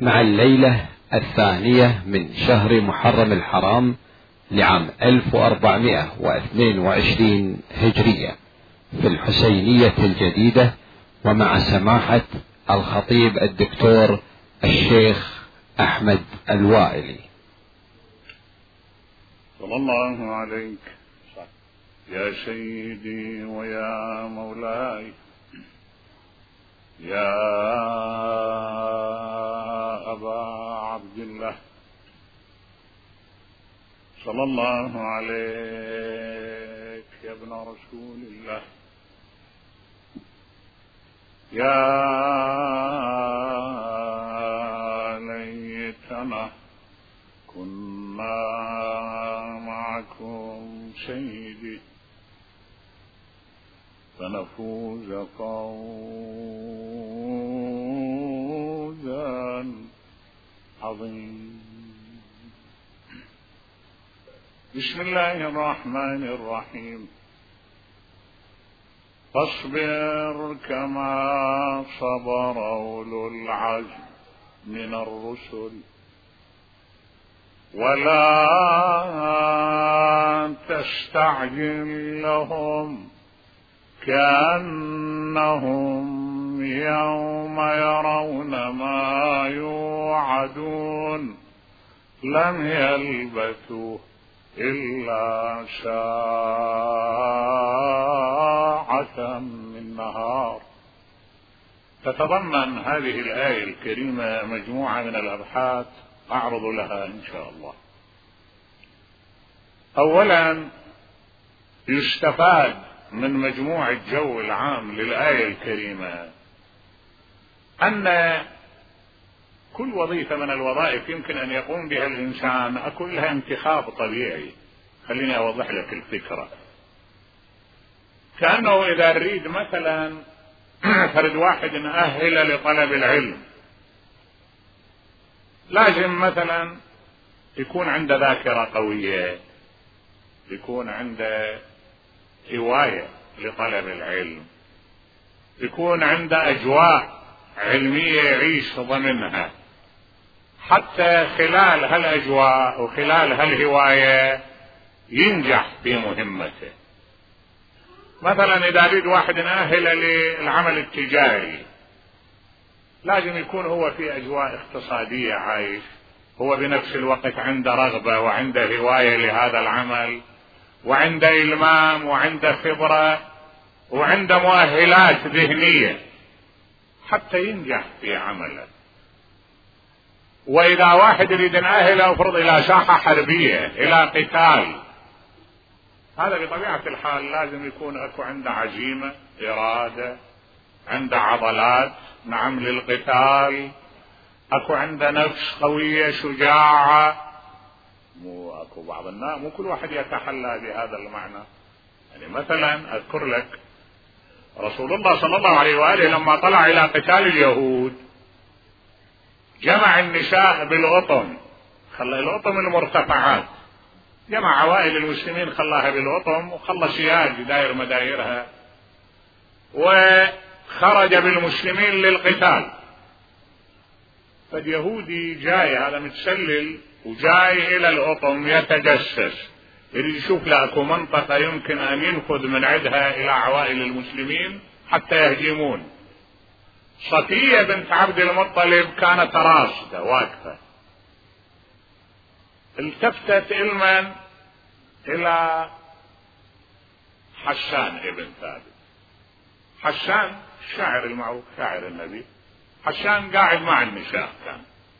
مع الليلة الثانية من شهر محرم الحرام لعام 1422 هجرية في الحسينية الجديدة، ومع سماحة الخطيب الدكتور الشيخ أحمد الوائلي. صلى الله عليك يا سيدي ويا مولاي يا أبا عبد الله، صلى الله عليك يا ابن رسول الله، يا ليتنا كنا معكم سيدي فنفوز فوزا عظيما. بسم الله الرحمن الرحيم. فاصبر كما صبر أولو العزم من الرسل ولا تستعجل لهم كأنهم يوم يرون ما يوعدون لم يلبثوا إلا ساعة من نهار. تتضمن هذه الآية الكريمة مجموعة من الأبحاث أعرض لها إن شاء الله. أولا، يستفاد من مجموع الجو العام للآية الكريمة أن كل وظيفة من الوظائف يمكن أن يقوم بها الإنسان أكون لها انتخاب طبيعي. خليني أوضح لك الفكرة. كأنه إذا نريد مثلا فرد واحد نأهل لطلب العلم، لازم مثلا يكون عنده ذاكرة قوية، يكون عنده هواية لطلب العلم، يكون عنده أجواء علمية يعيش ضمنها، حتى خلال هالأجواء وخلال هالهواية ينجح في مهمته. مثلا إذا أريد واحد نأهل للعمل التجاري، لازم يكون هو في أجواء اقتصادية عايش، هو بنفس الوقت عنده رغبة وعنده هواية لهذا العمل وعنده إلمام وعنده خبرة وعنده مؤهلات ذهنية حتى ينجح في عمله. وإذا واحد يريد نأهله افرض إلى ساحة حربية إلى قتال، هذا بطبيعة الحال لازم يكون أكو عنده عزيمة، إرادة، عنده عضلات نعم للقتال، أكو عنده نفس قوية شجاعة. مو أكو بعض الناس مو كل واحد يتحلى بهذا المعنى. يعني مثلا أذكر لك رسول الله صلى الله عليه وآله لما طلع إلى قتال اليهود جمع النساء بالأطم، خلى الأطم المرتفعات، جمع عوائل المسلمين خلاها بالأطم وخلى سياج داير مدايرها، وخرج بالمسلمين للقتال. فاليهودي جاي هذا متسلل وجاي إلى الأطم يتجسس، يريد يشوف له اكو منطقة يمكن أن ينفذ من عندها إلى عوائل المسلمين حتى يهجمون. صفية بنت عبد المطلب كانت راصدة واقفة، التفتت علما إلى حسان ابن ثابت. حسان الشاعر المعروف شاعر النبي، حسان قاعد مع النساء كان،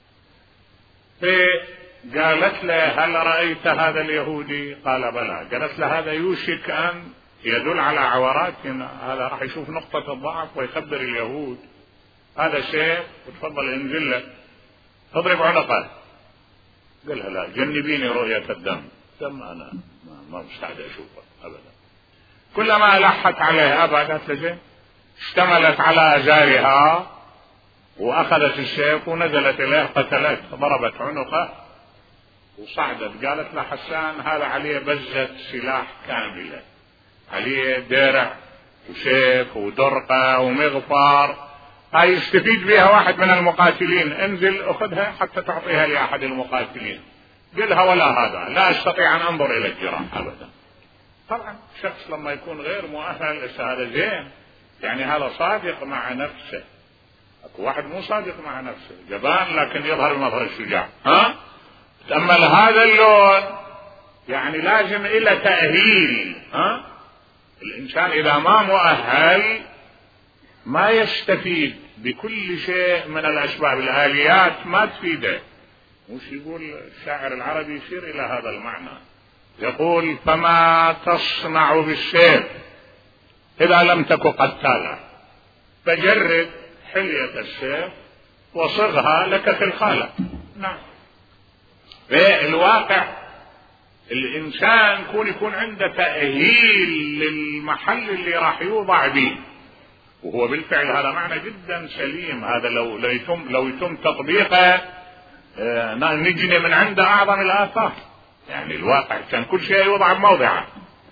فقالت له هل رأيت هذا اليهودي؟ قال بلى. قالت له هذا يوشك أن يدل على عورات، هذا راح يشوف نقطة الضعف ويخبر اليهود. هذا شيء وتفضل انزل له تضرب عنقه. قالها لا جنبيني رؤية الدم، دم أنا ما مستعد أشوفه أبدا. كلما لحت عليه أبا قالت له زين، اشتملت على أزارها وأخذت السيف ونزلت إليه قتلته، ضربت عنقه وصعدت. قالت له حسان هذا عليه بزة سلاح كاملة، عليه درع وسيف ودرقة ومغفر، هاي يستفيد بها واحد من المقاتلين، انزل اخذها حتى تعطيها لأحد المقاتلين، قلها ولا هذا، لا استطيع ان انظر الى الجراح ابدا. طبعا شخص لما يكون غير مؤهل هذا زين، يعني هذا صادق مع نفسه. اكو واحد مو صادق مع نفسه، جبان لكن يظهر بمظهر الشجاع. تأمل هذا اللون، يعني لازم الى تأهيل. الانسان اذا ما مؤهل ما يستفيد بكل شيء من الاسباب، الاليات ما تفيده. وش يقول الشاعر العربي يشير الى هذا المعنى، يقول: فما تصنع بالسيف اذا لم تك قتالا، فجرد حلية السيف وصغها لك في الخالة. نعم، في الواقع الانسان يكون عنده تأهيل للمحل اللي راح يوضع به، وهو بالفعل هذا معنى جدا سليم. هذا لو يتم تطبيقه نجني من عنده اعظم الاثار. يعني الواقع كان كل شيء يوضع بموضعه.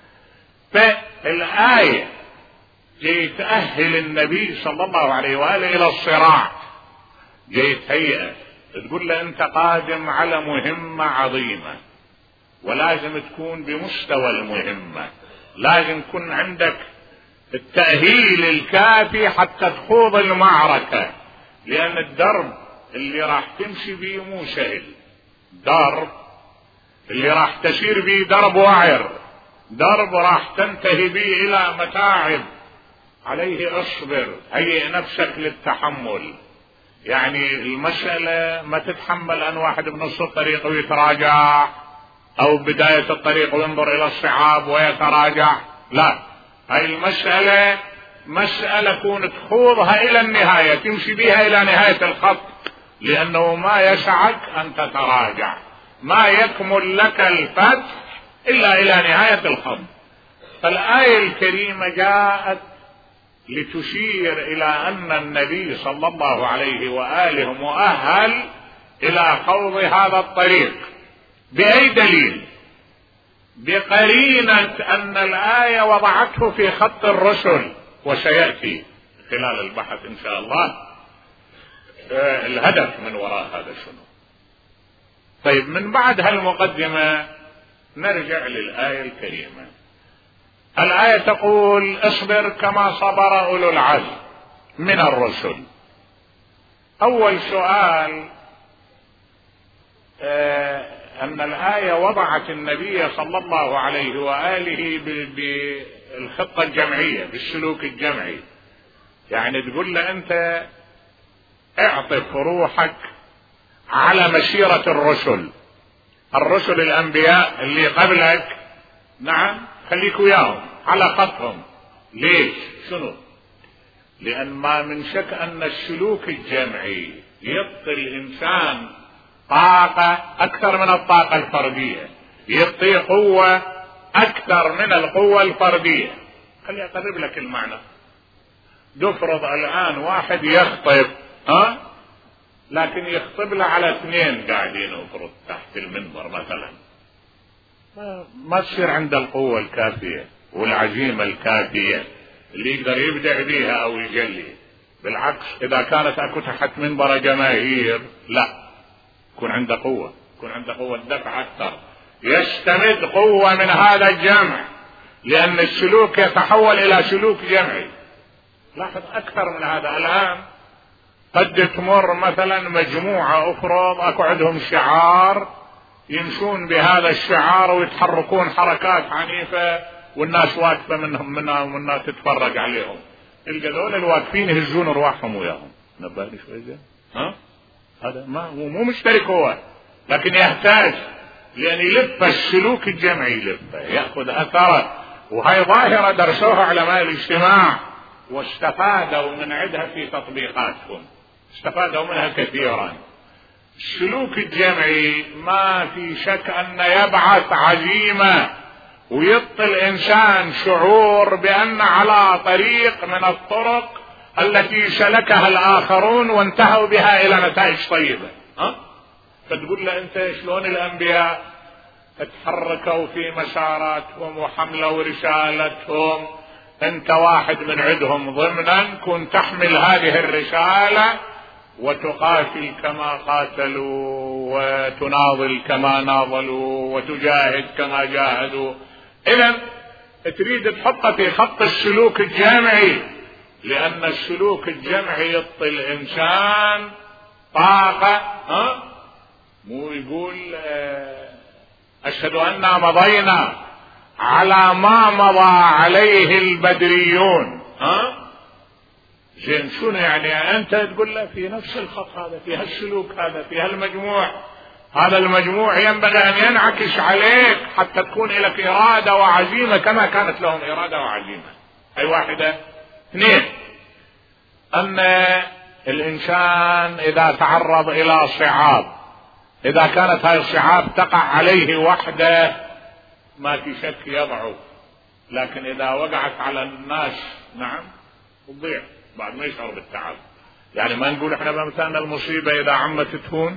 فالآية تأهل النبي صلى الله عليه وآله إلى الصراع، تهيئه، تقول له أنت قادم على مهمة عظيمة، ولازم تكون بمستوى المهمة، لازم يكون عندك التأهيل الكافي حتى تخوض المعركة، لأن الدرب اللي راح تمشي بيه مو سهل، درب اللي راح تسير بيه درب وعر، درب راح تنتهي به إلى متاعب، عليه اصبر، هيئ نفسك للتحمل. يعني المسألة ما تتحمل أن واحد بنص الطريق ويتراجع، أو بداية الطريق وينظر إلى الصعاب ويتراجع، لا، هاي المسألة مسألة كون تخوضها إلى النهاية، تمشي بها إلى نهاية الخط، لأنه ما يسعك أن تتراجع، ما يكمل لك الفتح إلا إلى نهاية الخط. فالآية الكريمة جاءت لتشير إلى أن النبي صلى الله عليه وآله مؤهل إلى خوض هذا الطريق. بأي دليل؟ بقرينة أن الآية وضعته في خط الرسل، وسيأتي خلال البحث إن شاء الله الهدف من وراء هذا شنو. طيب، من بعد هالمقدمة نرجع للآية الكريمة. الآية تقول: اصبر كما صبر أولو العزم من الرسل. أول سؤال، أن الآية وضعت النبي صلى الله عليه وآله بالخطة الجمعية، بالسلوك الجمعي. يعني تقول له أنت اعطف روحك على مسيرة الرسل الأنبياء اللي قبلك، نعم، خليك وياهم على خطهم. ليش؟ شنو؟ لأن ما من شك أن السلوك الجمعي يعطي الإنسان طاقة أكثر من الطاقة الفردية، يعطي قوة أكثر من القوة الفردية. خلي أقرب لك المعنى. تفرض الآن واحد يخطب، لكن يخطب له على 2 قاعدين افرض تحت المنبر مثلا، ما تصير عنده القوة الكافية والعزيمة الكافية اللي يقدر يبدع بيها أو يجلي. بالعكس، إذا كانت أكو تحت منبر جماهير، لا، يكون عنده قوة، يكون عنده قوة دفع أكثر، يستمد قوة من هذا الجمع، لأن السلوك يتحول إلى سلوك جمعي. لاحظ أكثر من هذا. الآن قد تمر مثلا مجموعة افرض اكو عندهم شعار، يمشون بهذا الشعار ويتحركون حركات عنيفة، والناس واقفة منهم والناس تتفرج عليهم. الجدول الواقفين يهزون ارواحهم وياهم. نبهني شوي زين. هذا ما هو مو مشترك هو، لكن يحتاج، لأن يلف السلوك الجمعي، يلف يأخذ أثره. وهي ظاهرة درسوها علماء الاجتماع واستفادوا من عدها في تطبيقاتهم، استفادوا منها كثيرا. السلوك الجمعي ما في شك أن يبعث عزيمة ويعطي الإنسان شعور بأن على طريق من الطرق التي سلكها الآخرون وانتهوا بها إلى نتائج طيبة. فتقول له أنت شلون الأنبياء تحركوا في مساراتهم وحملوا رسالتهم انت واحد من عندهم ضمنا، كن تحمل هذه الرسالة وتقاتل كما قاتلوا، وتناضل كما ناضلوا، وتجاهد كما جاهدوا. إذن تريد تحطه في خط السلوك الجمعي، لأن السلوك الجمعي يعطي الإنسان طاقة. مو يقول أشهد أننا مضينا على ما مضى عليه البدريون. زين شنو يعني؟ أنت تقول له في نفس الخط هذا، في هالسلوك هذا، في هالمجموع، هذا المجموع ينبغي أن ينعكس عليك حتى تكون لك إرادة وعزيمة كما كانت لهم إرادة وعزيمة. أي واحدة. اثنين، أن الإنسان إذا تعرض إلى صعاب، إذا كانت هاي الصعاب تقع عليه وحده ما في شك يضعف، لكن إذا وقعت على الناس نعم تضيع بعد ما يشعر بالتعب. يعني ما نقول احنا بمثالنا المصيبة إذا عمت تهون،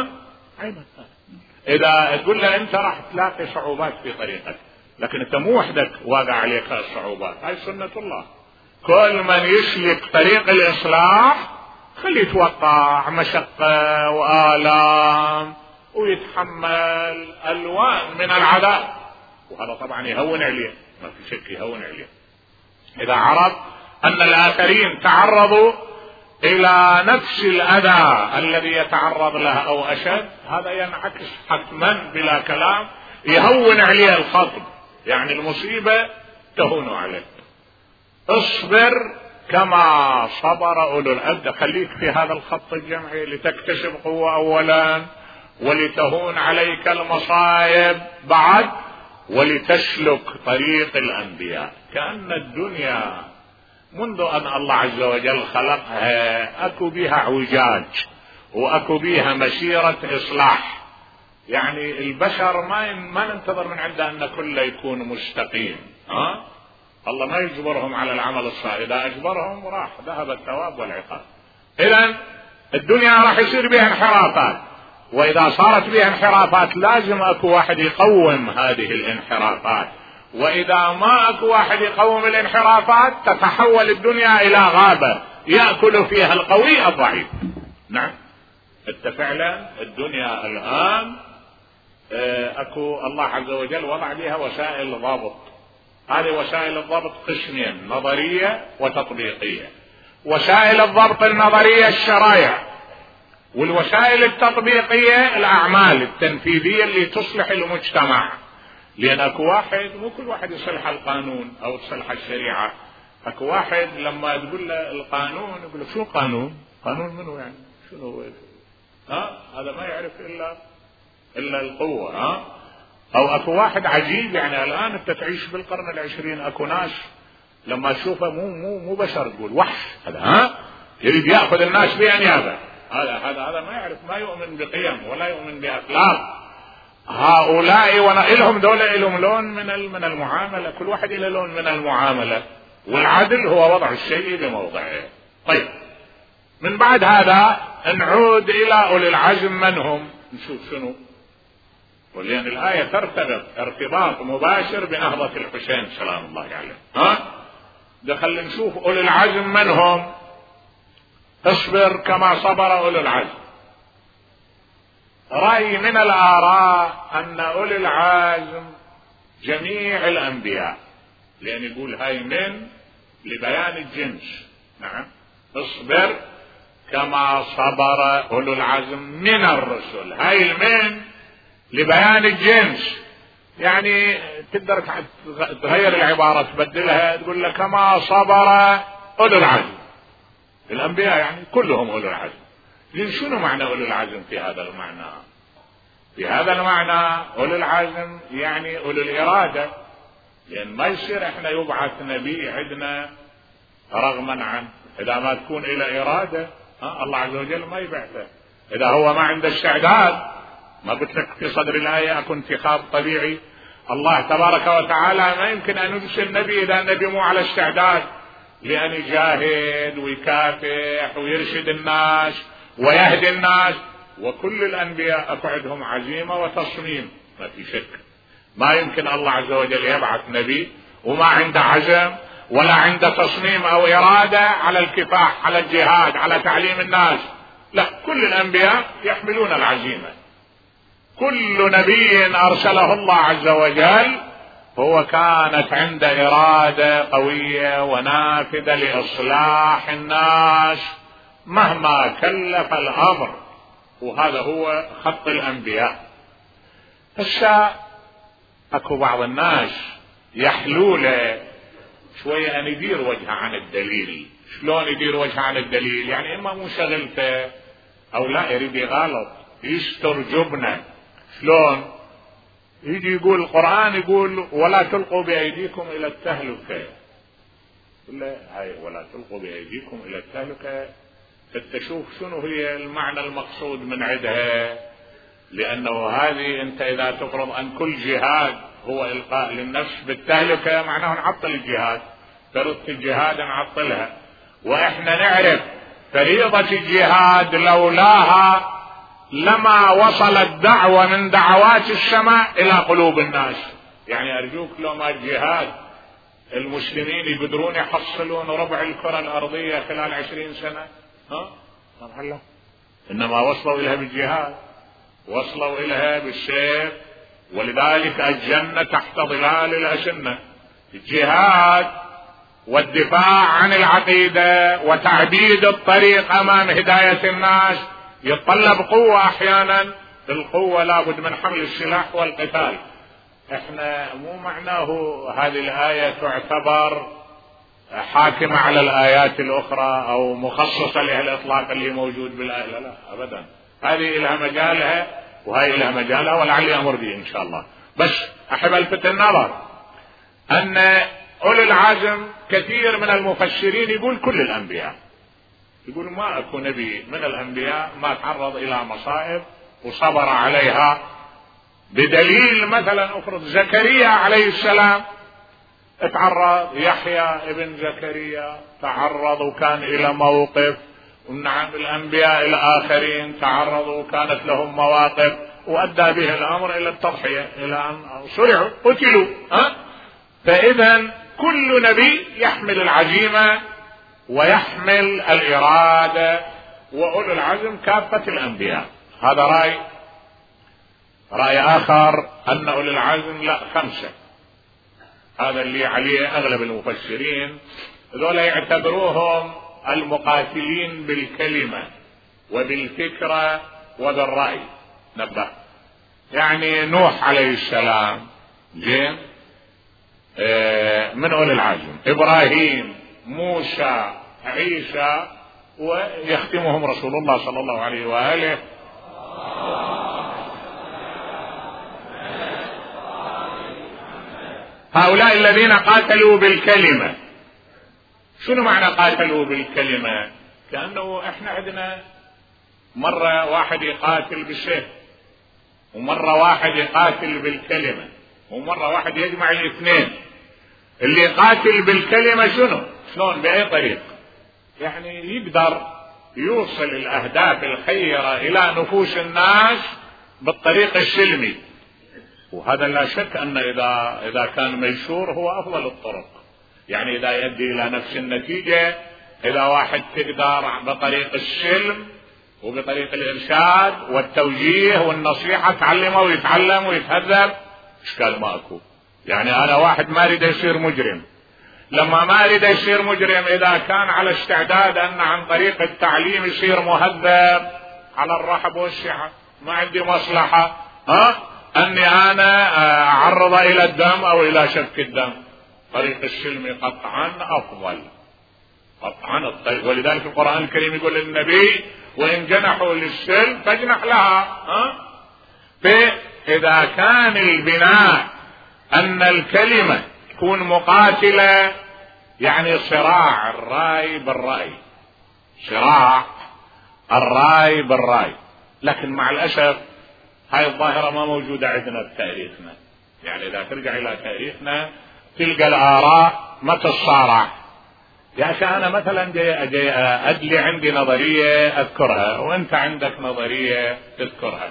إذا تقول له أنت راح تلاقي صعوبات في طريقك، لكن أنت مو وحدك واقع عليك الصعوبات. هاي سنة الله. كل من يسلك طريق الإصلاح خليه يتوقع مشقة وآلام ويتحمل ألوان من العذاب، وهذا طبعا يهون عليه، ما في شك يهون عليه. إذا عرف أن الآخرين تعرضوا إلى نفس الأذى الذي يتعرض له أو أشد، هذا ينعكس حتما بلا كلام، يهون عليه الخطب. يعني المصيبة تهون عليك. اصبر كما صبر أولو الأبد. خليك في هذا الخط الجمعي لتكتسب قوة أولا، ولتهون عليك المصائب بعد، ولتسلك طريق الأنبياء. كأن الدنيا منذ أن الله عز وجل خلقها أكو بها اعوجاج وأكو بها مسيرة إصلاح. يعني البشر ما ننتظر من عنده أن كله يكون مستقيم. الله ما يجبرهم على العمل الصالح، إذا أجبرهم راح ذهب الثواب والعقاب. إذن الدنيا راح يصير بها انحرافات، وإذا صارت بها انحرافات لازم أكو واحد يقوم هذه الانحرافات، وإذا ما أكو واحد يقوم الانحرافات تتحول الدنيا إلى غابة يأكل فيها القوي الضعيف. نعم، فعلا الدنيا الآن أكو الله عز وجل وضع بها وسائل ضابط. هذه وسائل الضبط قسمين، نظرية وتطبيقية. وسائل الضبط النظرية الشرائع، والوسائل التطبيقية الأعمال التنفيذية اللي تصلح المجتمع. لأن أكو واحد مو كل واحد يصلح القانون أو تصلح الشريعة. أكو واحد لما تقول له القانون يقول لك شو قانون؟ قانون منه يعني؟ شنو هذا ما يعرف إلا القوة. أو أكو واحد عجيب، يعني الآن أنت تعيش بالقرن العشرين، أكو ناس لما تشوفه مو بشر، تقول وحش هذا، يريد يأخذ الناس بأنيابه. هذا ما يعرف، ما يؤمن بقيم ولا يؤمن بأخلاق. هؤلاء ونائلهم دولة لهم لون من المعاملة، كل واحد له لون من المعاملة، والعدل هو وضع الشيء بموضعه. طيب، من بعد هذا نعود إلى أولي العزم من هم، نشوف شنو. ولأن الآية ترتبط ارتباط مباشر بنهضة الحسين سلام الله عليه. دخل نشوف أولي العزم من هم. اصبر كما صبر أولي العزم. رأي من الآراء أن أولي العزم جميع الأنبياء، لأن يقول هاي من لبيان الجنس. نعم، اصبر كما صبر أولو العزم من الرسل. هاي المن لبيان الجنس، يعني تقدر تغير العبارة تبدلها، تقول لك كما صبر أولو العزم. الأنبياء يعني كلهم أولو العزم. لأن شنو معنى أولو العزم في هذا المعنى؟ في هذا المعنى أولو العزم يعني أولو الإرادة. لأن ما يصير احنا يبعث نبي عندنا رغما عنه، إذا ما تكون إلى إرادة الله عز وجل ما يبعثه. إذا هو ما عنده استعداد، ما قلت لك في صدر الآية أكون انتخاب طبيعي. الله تبارك وتعالى ما يمكن أن يرسل نبي إذا النبي مو على استعداد لأن يجاهد ويكافح ويرشد الناس ويهدي الناس. وكل الأنبياء أكو عندهم عزيمة وتصميم، ما في شك. ما يمكن الله عز وجل يبعث نبي وما عنده عزم ولا عنده تصميم أو إرادة على الكفاح، على الجهاد، على تعليم الناس. لا، كل الأنبياء يحملون العزيمة. كل نبي أرسله الله عز وجل هو كانت عنده إرادة قوية ونافذة لإصلاح الناس مهما كلف الأمر، وهذا هو خط الأنبياء. هسه اكو بعض الناس يحلوله شوية ان يدير وجهه عن الدليل. شلون يدير وجهه عن الدليل؟ يعني اما مو شغلته او لا يريد يغلط يستر جبنه. شلون؟ يجي يقول القرآن يقول ولا تلقوا بأيديكم إلى التهلكة، لا هاي ولا تلقوا بأيديكم إلى التهلكة تشوف شنو هي المعنى المقصود من عندها، لأنه هذه أنت إذا تفرض أن كل جهاد هو إلقاء للنفس بالتهلكة معناه نعطل الجهاد، فرض الجهاد نعطلها. وإحنا نعرف فريضة الجهاد لولاها لما وصلت دعوة من دعوات السماء إلى قلوب الناس. يعني أرجوك لو ما الجهاد المسلمين يقدرون يحصلون ربع الكرة الأرضية خلال 20 سنة، هلا إنما وصلوا إليها بالجهاد، وصلوا إليها بالسيف. ولذلك الجنة تحت ظلال الأسنة. الجهاد والدفاع عن العقيدة وتعبيد الطريق أمام هداية الناس يتطلب قوة. أحيانا القوة لابد من حمل السلاح والقتال. احنا مو معناه هذه الآية تعتبر حاكمة على الآيات الأخرى أو مخصصة لها الإطلاق اللي موجود بالآية، لا لا أبدا، هذه لها مجالها وهي لها مجالها ولعلي أمر به إن شاء الله. بس أحب ألفت النظر أن أولي العزم كثير من المفسرين يقول كل الأنبياء، يقول ما أكو نبي من الأنبياء ما تعرض إلى مصائب وصبر عليها، بدليل مثلا أفرض زكريا عليه السلام اتعرض، يحيى ابن زكريا تعرض وكان إلى موقف، ونعم الأنبياء الآخرين تعرضوا وكانت لهم مواقف وأدى به الأمر إلى التضحية، إلى أن صرعوا قتلوا. فإذا كل نبي يحمل العزيمة ويحمل الإرادة، وأولو العزم كافة الأنبياء. هذا رأي آخر أن أولو العزم لا 5، هذا اللي عليه أغلب المفسرين. ذولا يعتبروهم المقاتلين بالكلمة وبالفكرة وبالرأي. نبه يعني نوح عليه السلام زين من أولي العزم، إبراهيم، موسى، عيسى، ويختمهم رسول الله صلى الله عليه وآله. هؤلاء الذين قاتلوا بالكلمة. شنو معنى قاتلوا بالكلمة؟ كأنه احنا عندنا مرة واحد يقاتل بالسيف، ومرة واحد يقاتل بالكلمة، ومرة واحد يجمع الاثنين. اللي يقاتل بالكلمة شلون بأي طريق؟ يعني يقدر يوصل الأهداف الخيرة إلى نفوس الناس بالطريق السلمي، وهذا لا شك أن إذا كان ميسور هو أفضل الطرق. يعني إذا يؤدي إلى نفس النتيجة، إذا واحد تقدر بطريق السلم وبطريق الإرشاد والتوجيه والنصيحة تعلمه ويتعلم ويتهذب، إشكال ما أكو. يعني أنا واحد ما أريد يصير مجرم، لما ما أريد يصير مجرم إذا كان على استعداد أن عن طريق التعليم يصير مهذب على الرحب والسعة، ما عندي مصلحة أني أنا أعرض إلى الدم أو إلى سفك الدم. طريق السلم قطعا أفضل، قطعا الطريق. ولذلك القرآن الكريم يقول للنبي وإن جنحوا للسلم فاجنح لها. فإذا كان البناء أن الكلمة تكون مقاتلة، يعني صراع الرأي بالرأي، صراع الرأي بالرأي. لكن مع الأسف هاي الظاهرة ما موجودة عندنا بتاريخنا. يعني إذا ترجع إلى تاريخنا تلقى الآراء ما تتصارع. يعني أنا مثلا جاي أدلي عندي نظرية أذكرها وأنت عندك نظرية تذكرها،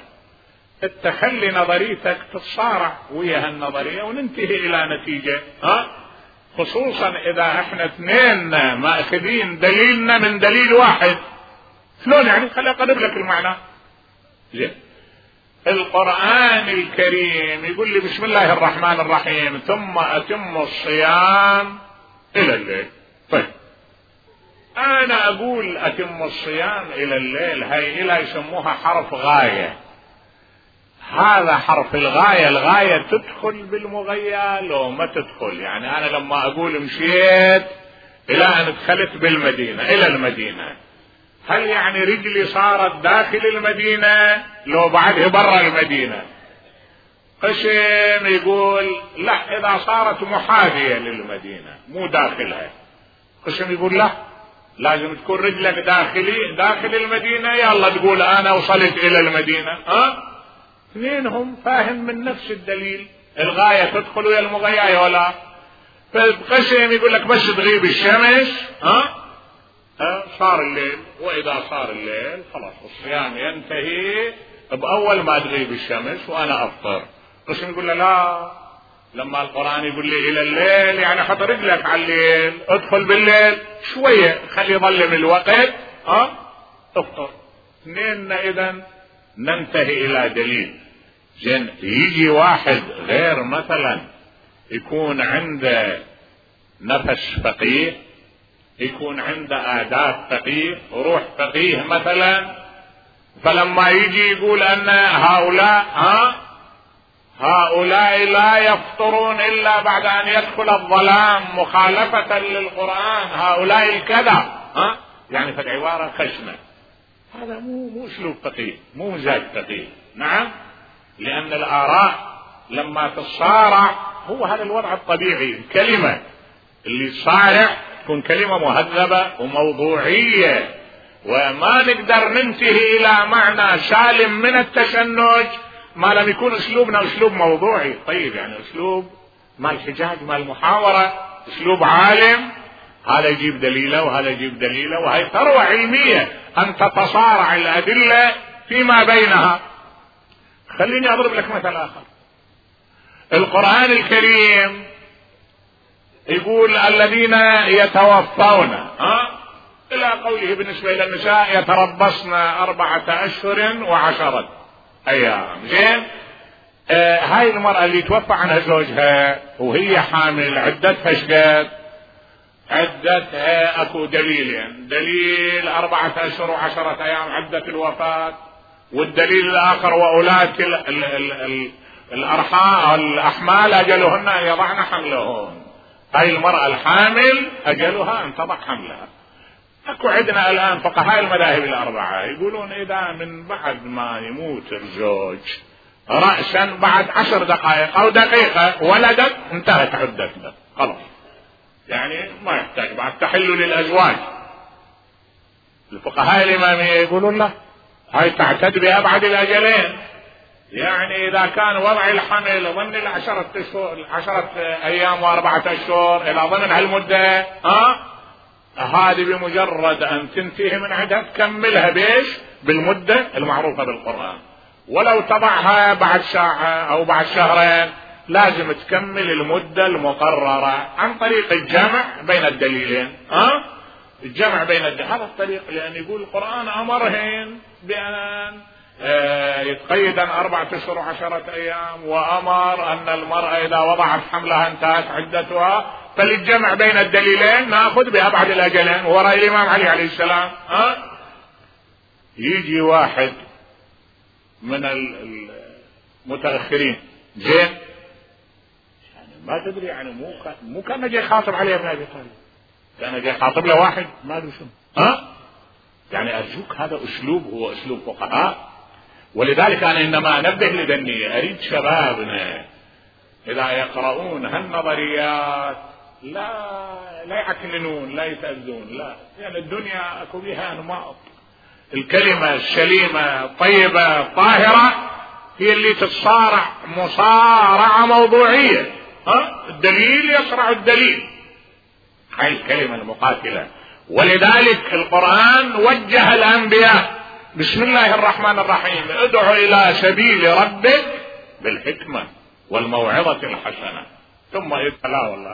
تخلي نظريتك تتصارع ويا هالنظرية وننتهي إلى نتيجة. خصوصا اذا احنا اثنين ماخذين دليلنا من دليل واحد. شلون يعني؟ خليني اقرب لك المعنى. زين، القرآن الكريم يقول لي بسم الله الرحمن الرحيم ثم أتم الصيام إلى الليل. طيب أنا أقول أتم الصيام إلى الليل، هاي إلى يسموها حرف غاية. هذا حرف الغاية، الغاية تدخل بالمغية لو ما تدخل. يعني أنا لما أقول مشيت إلى أن دخلت بالمدينة إلى المدينة، هل يعني رجلي صارت داخل المدينة لو بعدها برا المدينة؟ قسم يقول لا، إذا صارت محاذية للمدينة مو داخلها. قسم يقول لا، لازم تكون رجلك داخل المدينة، يلا تقول أنا وصلت إلى المدينة. اثنينهم فاهم من نفس الدليل، الغاية تدخل ويا المغاية ولا. فقسم يقول لك بس تغيب الشمس صار الليل، وإذا صار الليل خلاص الصيام ينتهي بأول ما تغيب الشمس وأنا أفطر. قسم يقول له لا، لما القرآن يقول لي إلى الليل يعني حط رجلك على الليل، ادخل بالليل شوية خلي يظلم الوقت افطر. اثنين إذا ننتهي إلى دليل. زين، يجي واحد غير مثلا يكون عنده نفس فقيه، يكون عنده آداب فقيه وروح فقيه مثلا، فلما يجي يقول أن هؤلاء لا يفطرون إلا بعد أن يدخل الظلام مخالفة للقرآن، هؤلاء الكذا يعني في العبارة خشنة. هذا مو أسلوب فقيه، مو مزاج فقيه. نعم، لأن الآراء لما تتصارع هو هذا الوضع الطبيعي. الكلمة اللي تصارع تكون كلمة مهذبة وموضوعية، وما نقدر ننتهي إلى معنى سالم من التشنج ما لم يكون أسلوبنا أسلوب موضوعي. طيب يعني أسلوب مال حجاج مال محاورة، أسلوب عالم، هذا يجيب دليله وهذا يجيب دليله، وهي ثروة علمية أن تتصارع الأدلة فيما بينها. خليني أضرب لك مثل آخر. القرآن الكريم يقول الذين يتوفون إلى قوله بالنسبة إلى النساء يتربصن 4 أشهر و10 أيام. زين، هاي المرأة اللي توفى عنها زوجها وهي حامل عدتها شقد؟ عدتها اكو دليلين، دليل 4 أشهر و10 أيام عدة الوفاة، والدليل الآخر وأولات الأحمال أجلهن أن يضعن حملهن. هاي المرأة الحامل أجلها أن تضع حملها. اكو عندنا الآن فقهاء المذاهب الأربعة يقولون إذا من بعد ما يموت الزوج رأسا بعد 10 دقائق أو دقيقة ولدت انتهت عدتها خلاص، يعني ما يحتاج بعد تحل للأزواج. الفقهاء الإمامية يقولون لا، هاي تعتد بأبعد الأجلين. يعني إذا كان وضع الحمل ضمن 10 أيام و4 أشهر إلى ضمن هالمدة هذه بمجرد أن تنتهي من عدها تكملها بإيش؟ بالمدة المعروفة بالقرآن. ولو تضعها بعد ساعة أو بعد شهرين لازم تكمل المدة المقررة عن طريق الجمع بين الدليلين. الجمع بين هذا الطريق، لأن يقول القرآن أمرهن بأن يتقيدن 4 أشهر و10 أيام، وأمر أن المرأة إذا وضعت حملها انتهت عدتها. فللجمع بين الدليلين نأخذ بأبعد الأجلين وراء الإمام علي عليه السلام. يجي واحد من المتأخرين، زين، يعني ما تدري، يعني مو كان جاي خاطب علي بن أبي طالب، كان جاي خاطب له واحد ما أدري شنو. يعني أرجوك هذا أسلوب، هو أسلوب فقهاء. ولذلك أنا إنما أنبه لذني، أريد شبابنا إذا يقرؤون هالنظريات لا يعكننون، لا يتأذون، لا، يعني الدنيا أكو بها أنماط. الكلمة السليمة الطيبة الطاهرة هي اللي تتصارع مصارعة موضوعية. الدليل يصرع الدليل، هاي الكلمة المقاتلة. ولذلك القرآن وجه الأنبياء بسم الله الرحمن الرحيم ادع إلى سبيل ربك بالحكمة والموعظة الحسنة. ثم لا والله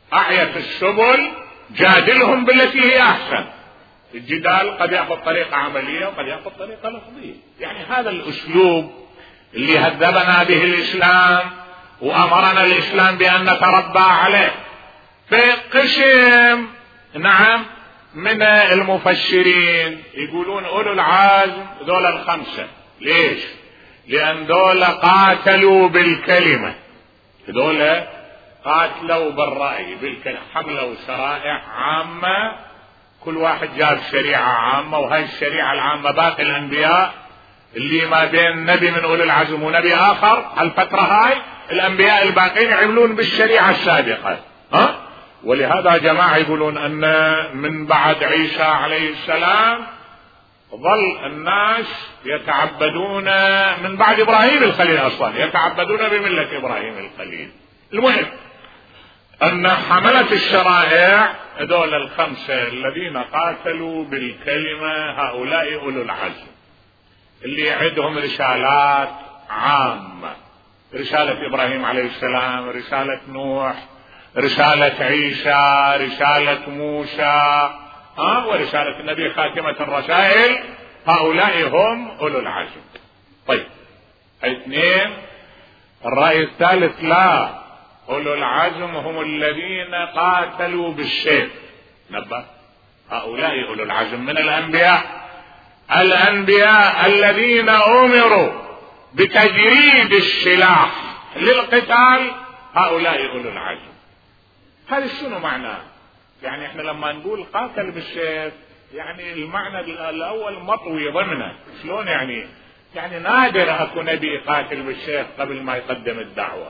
أعيت السبل جادلهم بالتي هي أحسن. الجدال قد يأخذ طريقة عملية وقد يأخذ طريقة لفظية. يعني هذا الأسلوب اللي هذبنا به الإسلام وأمرنا الإسلام بأن نتربى عليه. في قسم نعم من المفسرين يقولون أولو العزم دول الخمسة. ليش؟ لأن دول قاتلوا بالكلمة، دول قاتلوا بالرأي بالكلمة، حملوا شرائع عامة، كل واحد جاب شريعة عامة، وهي الشريعة العامة باقي الأنبياء اللي ما بين نبي من أولي العزم ونبي آخر الفترة هاي الأنبياء الباقين يعملون بالشريعة السابقة. ولهذا جماعة يقولون أن من بعد عيسى عليه السلام ظل الناس يتعبدون من بعد إبراهيم الخليل أصلا يتعبدون بملة إبراهيم الخليل. المهم أن حملة الشرائع دول الخمسة الذين قاتلوا بالكلمة هؤلاء أولو العزم اللي عندهم رسالات عامة، رسالة إبراهيم عليه السلام، رسالة نوح، رسالة عيسى، رسالة موسى، ورسالة النبي خاتمة الرسائل. هؤلاء هم أولو العزم. طيب اثنين، الرأي الثالث لا، أولو العزم هم الذين قاتلوا بالسيف. نبه، هؤلاء أولو العزم من الأنبياء، الأنبياء الذين أمروا بتجريد السلاح للقتال، هؤلاء أولو العزم. هذا شنو معناه؟ يعني احنا لما نقول قاتل بالسيف يعني المعنى الأول مطوي ضمنه. شلون يعني نادر أكو نبي يقاتل بالسيف قبل ما يقدم الدعوة.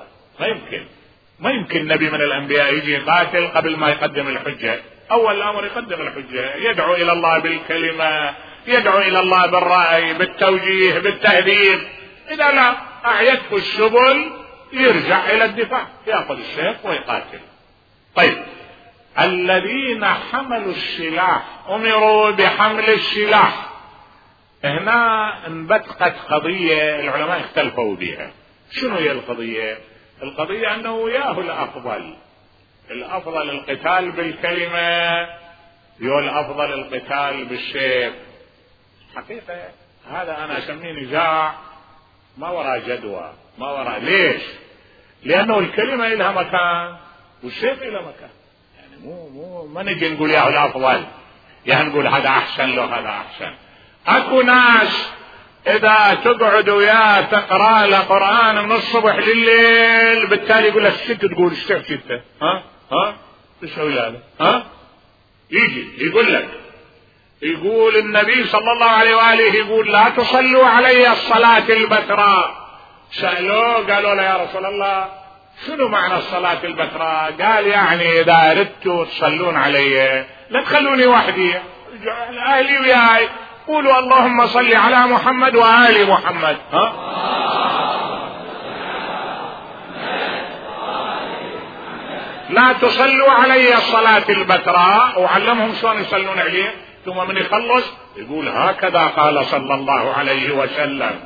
ما يمكن نبي من الأنبياء يجي يقاتل قبل ما يقدم الحجة. أول الأمر يقدم الحجة، يدعو إلى الله بالكلمة، يدعو إلى الله بالرأي، بالتوجيه، بالتهذيب. إذا لا أعيته السبل يرجع إلى الدفاع، يأخذ السيف ويقاتل. طيب الذين حملوا السلاح أمروا بحمل السلاح. هنا انبثقت قضية العلماء اختلفوا بها. شنو هي القضية؟ القضية أنه ياهو الأفضل القتال بالكلمة يو الأفضل القتال بالسيف. حقيقة هذا أنا أسميه نزاع ما وراء جدوى، ما وراء. ليش؟ لأنه الكلمة لها مكان والسيف لها مكان. يعني ما نجي نقول ياهو الأفضل، يعني نقول هذا أحسن له هذا أحسن. أكو ناس إذا تقعد وياه تقرأ له قرآن من الصبح لليل بالتالي يقول لك ست تقول اشتعت انت تسوي هذا يجي يقول لك، يقول النبي صلى الله عليه وآله يقول لا تصلوا علي الصلاة البتراء. سألوه قالوا له يا رسول الله شنو معنى الصلاة البتراء؟ قال يعني إذا أردتوا تصلون علي لا تخلوني وحدي، أهلي وياي، قولوا اللهم صل على محمد وآل محمد. لا تصلوا علي الصلاة البتراء، وعلمهم شلون يصلون عليه. ثم من يخلص يقول هكذا قال صلى الله عليه وسلم.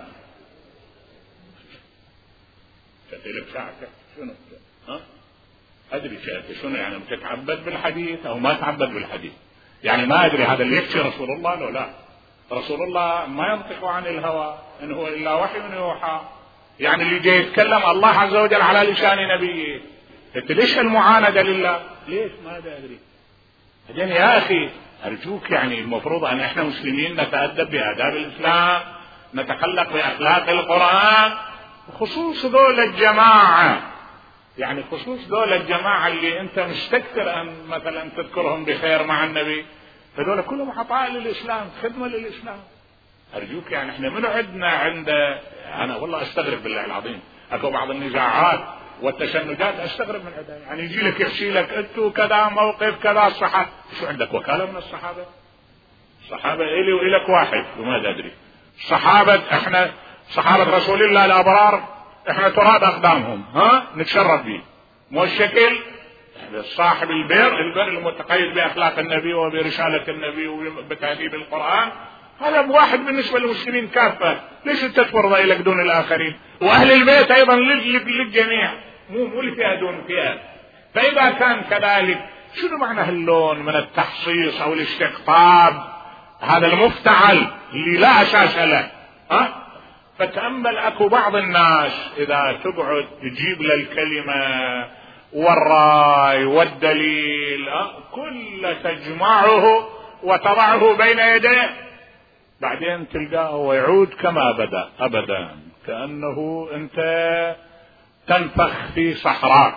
تتلك ساعتك شنو أدري شنو يعني تتعبد بالحديث أو ما تتعبد بالحديث؟ يعني ما أدري هذا اللي يحكي رسول الله لو لا. رسول الله ما ينطق عن الهوى إن هو إلا وحي يوحى. يعني اللي جاي يتكلم الله عز وجل على لسان نبيه. ليش المعاندة لله؟ ليش ما أدري. بعدين يا أخي أرجوك، يعني المفروض أن إحنا مسلمين نتأدب بآداب الإسلام، نتخلق بأخلاق القرآن. خصوص دول الجماعة، يعني خصوص دول الجماعة اللي أنت مستكثر أن مثلا تذكرهم بخير مع النبي، فدول كلهم عطاء للإسلام، خدمة للإسلام. أرجوك يعني إحنا منو عند أنا والله أستغرب بالله العظيم. أكو بعض النزاعات والتشنجات أستغرب من عندها. يعني يجي لك يحكي لك أنتوا كذا موقف كذا الصحابة. شو عندك وكالة من الصحابة؟ الصحابة إلي وإلك واحد وما أدري. الصحابة إحنا صحابة رسول الله الأبرار إحنا تراب أقدامهم نتشرف به. مو الشكل صاحب البر المتقيد بأخلاق النبي وبرسالة النبي وبتهذيب القرآن، هذا واحد بالنسبة للمسلمين كافة. ليش انت تفرض إليك دون الآخرين؟ وأهل البيت أيضا للجميع، مو لفئة دون فئة. فإذا كان كذلك شنو معنى هاللون من التحصيص أو الاستقطاب هذا المفتعل اللي لا أساس له؟ فتأمل أكو بعض الناس إذا تقعد تجيب له الكلمة والرأي والدليل كل تجمعه وتضعه بين يديه، بعدين تلقاه ويعود كما بدأ أبدا، كأنه أنت تنفخ في صحراء،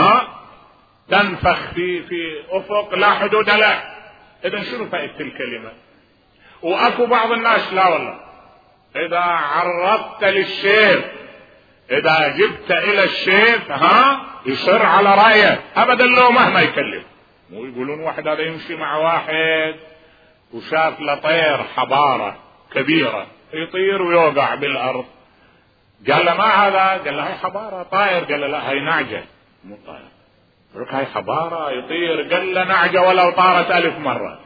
تنفخ في أفق لا حدود له. إذن شنو فائدة الكلمة؟ وأكو بعض الناس لا والله إذا عرضت للشيخ، إذا جبت إلى الشيخ يصر على رأيه أبدا لو مهما يكلم. مو يقولون واحد هذا يمشي مع واحد وشاف لطير حبارة كبيرة يطير ويوقع بالأرض، قال له ما هذا؟ قال له هاي حبارة طائر. قال له لا هاي نعجة مو طائر. قال هاي حبارة يطير. قال له نعجة ولو طارت 1000 مرة.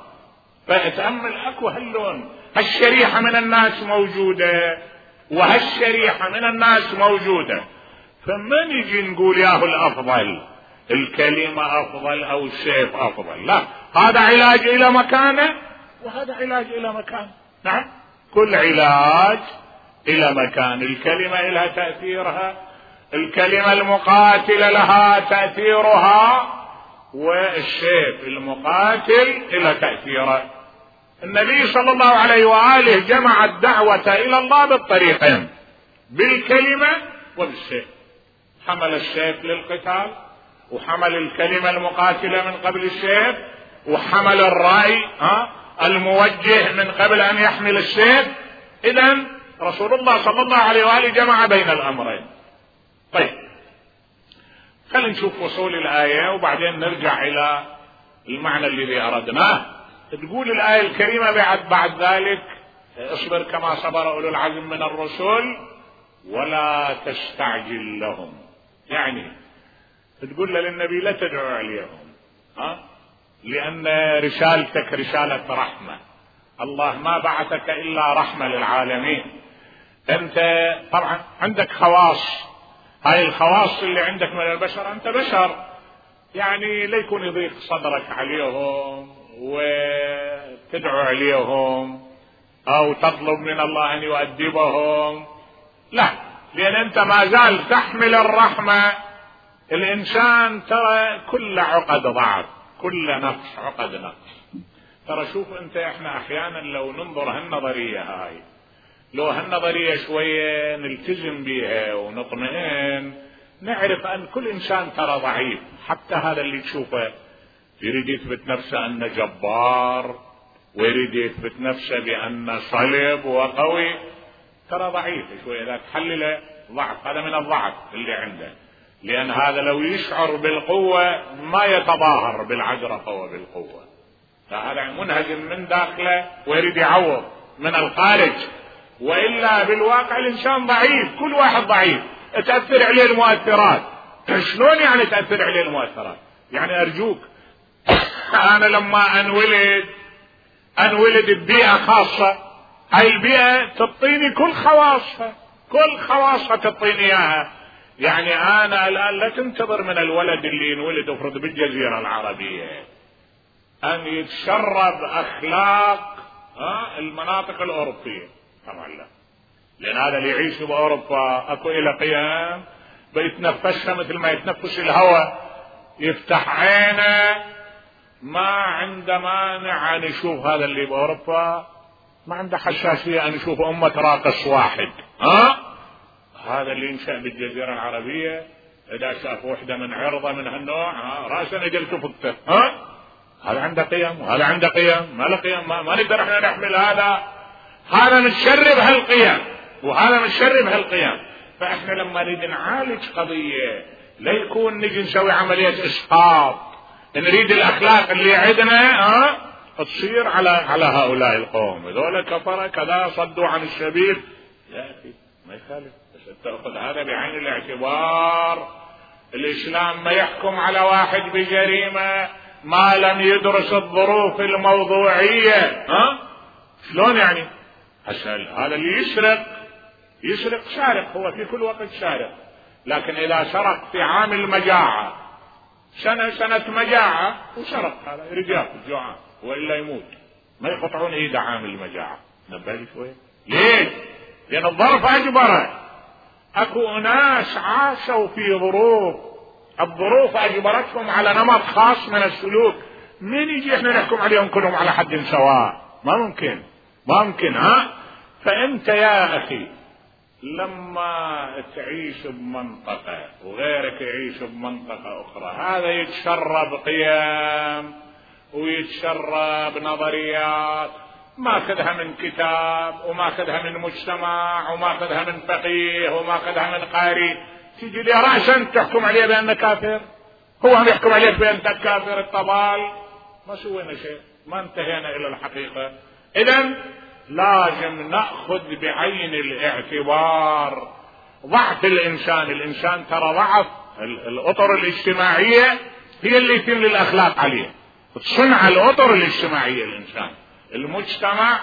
فتأمل أكو هاللون. هالشريحة من الناس موجودة وهالشريحة من الناس موجودة، فمن يجي نقول ياهو الأفضل الكلمة أفضل أو السيف أفضل؟ لا، هذا علاج إلى مكانه وهذا علاج إلى مكانه. نعم، كل علاج إلى مكان. الكلمة لها تأثيرها، الكلمة المقاتلة لها تأثيرها، والسيف المقاتل إلى تأثيره. النبي صلى الله عليه وآله جمع الدعوة إلى الله بالطريقين، بالكلمة وبالسيف. حمل السيف للقتال، وحمل الكلمة المقاتلة من قبل السيف، وحمل الرأي الموجه من قبل أن يحمل السيف. إذن رسول الله صلى الله عليه وآله جمع بين الأمرين. طيب، خلينا نشوف وصول الآية وبعدين نرجع إلى المعنى الذي أردناه. تقول الآية الكريمة بعد ذلك: اصبر كما صبر أولو العزم من الرسل ولا تستعجل لهم. يعني تقول للنبي لا تدعو عليهم، لأن رسالتك رسالة رحمة، الله ما بعثك إلا رحمة للعالمين. أنت طبعا عندك خواص، هاي الخواص اللي عندك من البشر، أنت بشر، يعني لا يكون يضيق صدرك عليهم وتدعو عليهم أو تطلب من الله أن يؤدبهم، لا، لأن أنت ما زال تحمل الرحمة. الإنسان ترى كل عقد ضعف، كل نقص عقد نقص. ترى شوف أنت، إحنا أحيانا لو ننظر هالنظرية هاي، لو هالنظرية شوية نلتزم بها ونطمئن، نعرف أن كل إنسان ترى ضعيف. حتى هذا اللي تشوفه يريد يثبت نفسه أنه جبار، ويريد يثبت نفسه بأنه صلب وقوي، ترى ضعيف شوية. إذا تحلل ضعف، هذا من الضعف اللي عنده، لأن هذا لو يشعر بالقوة ما يتظاهر بالعجرفة وبالقوة، فهذا منهزم من داخله ويريد يعوض من الخارج. وإلا بالواقع الإنسان ضعيف، كل واحد ضعيف، تأثر عليه المؤثرات. شلون يعني تأثر عليه المؤثرات؟ يعني أرجوك، أنا لما أنولد ببيئة خاصة، هاي البيئة تعطيني كل خواصها تعطيني إياها. يعني أنا الآن لا تنتظر من الولد اللي ينولد افرض بالجزيرة العربية أن يتشرب أخلاق المناطق الأوروبية، طبعا لا، لأن هذا اللي يعيش بأوروبا أكو إلى قيام بيتنفسها مثل ما يتنفس الهواء، يفتح عينه، ما عنده مانع أن يشوف هذا اللي بأوروبا، ما عنده حساسية أن يشوف أمة راقص واحد. هذا اللي ينشأ بالجزيرة العربية إذا شاف وحدة من عرضة من هالنوع رأسا نجلت فكته. هذا عنده قيم وهذا عنده قيم، ما له قيم، ما نقدر احنا نحمل هذا متشرب هالقيم وهذا متشرب هالقيم. فاحنا لما نريد نعالج قضية لا يكون نجي نسوي عملية اسقاط، نريد الاخلاق اللي عندنا تصير على هؤلاء القوم، هذول كفرة كذا صدوا عن السبيل. يا اخي ما يخالف، بس تأخذ هذا بعين الاعتبار. الاسلام ما يحكم على واحد بجريمة ما لم يدرس الظروف الموضوعية. شلون يعني؟ هذا اللي يسرق سارق، هو في كل وقت سارق، لكن إذا سرق في عام المجاعة سنة مجاعة وسرق، هذا يريد ياكل جوعان وإلا يموت، ما يقطعون ايده عامل المجاعة. نبه شوي ليش؟ لأن الظرف أجبره. أكو أناس عاشوا في ظروف، الظروف أجبرتهم على نمط خاص من السلوك، من يجي احنا نحكم عليهم كلهم على حد سواء؟ ما ممكن. فأنت يا أخي لما تعيش بمنطقة وغيرك يعيش بمنطقة أخرى، هذا يتشرب قيم ويتشرب نظريات ما خذها من كتاب وما خذها من مجتمع وما خذها من فقيه وما خذها من قارئ، تجي لي رأسا تحكم عليه بأنه كافر، هو هم يحكم عليك بأنك كافر الطبال، ما سوينا شيء، ما انتهينا إلى الحقيقة. إذن لازم نأخذ بعين الاعتبار ضعف الإنسان ترى ضعف الأطر الاجتماعية هي اللي تملي الأخلاق عليه، تصنع الأطر الاجتماعية الإنسان، المجتمع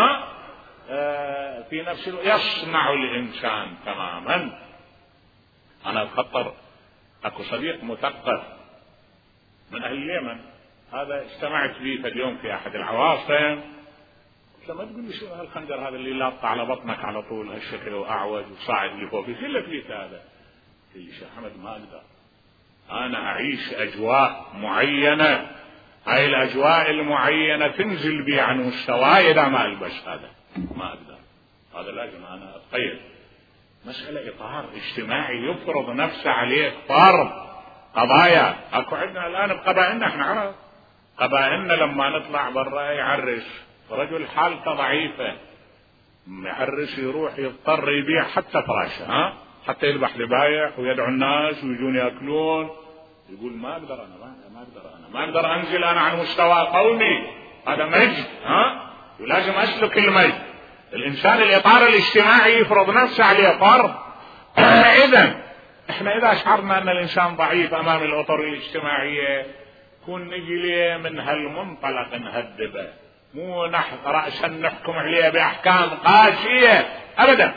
في نفسه يصنع الإنسان تماما. أنا أتخطر أكو صديق مثقف من أهل اليمن، هذا اجتمعت به في اليوم في أحد العواصم، لما تقول لي شو هالخنجر هذا اللي لاط على بطنك على طول هالشكل وأعوج وصاعد لفوق في كل فيك هذا؟ يا شيخ أحمد ما أقدر، أنا أعيش أجواء معينة، هاي الأجواء المعينة تنزل بي عن مستواي إذا ما ألبس هذا، ما أقدر، هذا لازم أنا أتقيد. مسألة إطار اجتماعي يفرض نفسه عليك فرض قضايا. أكو عندنا الآن بقبائلنا، احنا عرب قبائلنا لما نطلع برا يعرس رجل حالته ضعيفة، يعرس يروح يضطر يبيع حتى فراشه، حتى يذبح ذبايح ويدعو الناس ويجون يأكلون، يقول ما أقدر أنا ما أقدر أنزل أنا عن مستوى قومي، هذا مجد، ولازم أسلك المجد. الإنسان الإطار الاجتماعي يفرض نفسه عليه فرض. إذن إحنا إذا شعرنا أن الإنسان ضعيف أمام الأطر الاجتماعية كون نجي من هالمنطلق نهذبه، مو رأسا نحكم عليه بأحكام قاسية أبدا.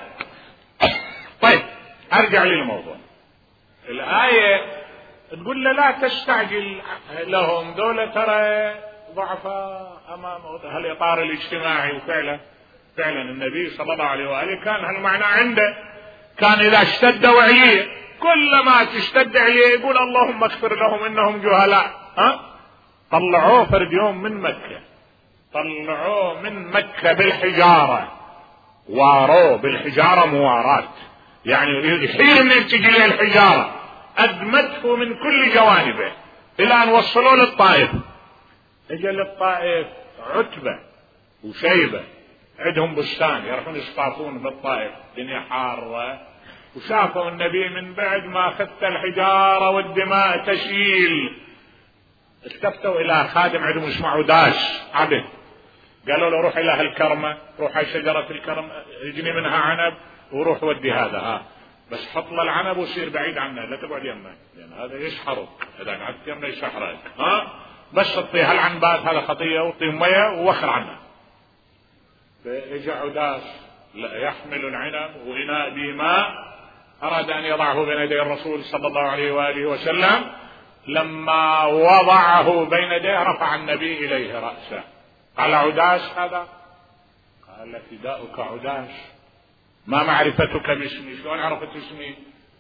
طيب أرجع للموضوع. الآية تقول له لا تستعجل لهم، دولة ترى ضعفاء أمام هالإطار الاجتماعي. وفعلا النبي صلى الله عليه وآله كان هالمعنى عنده، كان إذا اشتد وعيه كلما تشتد عليه يقول اللهم اغفر لهم إنهم جهلاء. طلعوه فرد يوم من مكة، طلعوه من مكة بالحجارة، واروه بالحجارة موارات، يعني يحيل من تجي الحجارة، أدمته من كل جوانبه إلى أن وصلوا للطائف. اجى للطائف عتبة وشيبة عندهم بستان يروحون يصطادون بالطائف، الدنيا حارة، وشافوا النبي من بعد ما خدت الحجارة والدماء تشيل، التفتوا إلى خادم عندهم اسمه عداش عبد، قالوا له روح إلى هالكرمة، روح على شجرة الكرم اجني منها عنب وروح ودي هذا، بس حط له العنب وصير بعيد عنه، لا تقعد يمه لأن هذا يسحرك، إذا قعدت يمه يسحرك، بس تطيه هالعنبات هذا خطية وطيه مية ووخر عنه. فإجا عداش لا يحمل العنب وإناء بماء، أراد أن يضعه بين يدي الرسول صلى الله عليه وآله وسلم، لما وضعه بين يديه رفع النبي إليه رأسه، قال عداش هذا؟ قال فداؤك عداش، ما معرفتك باسمي، شلون عرفت اسمي؟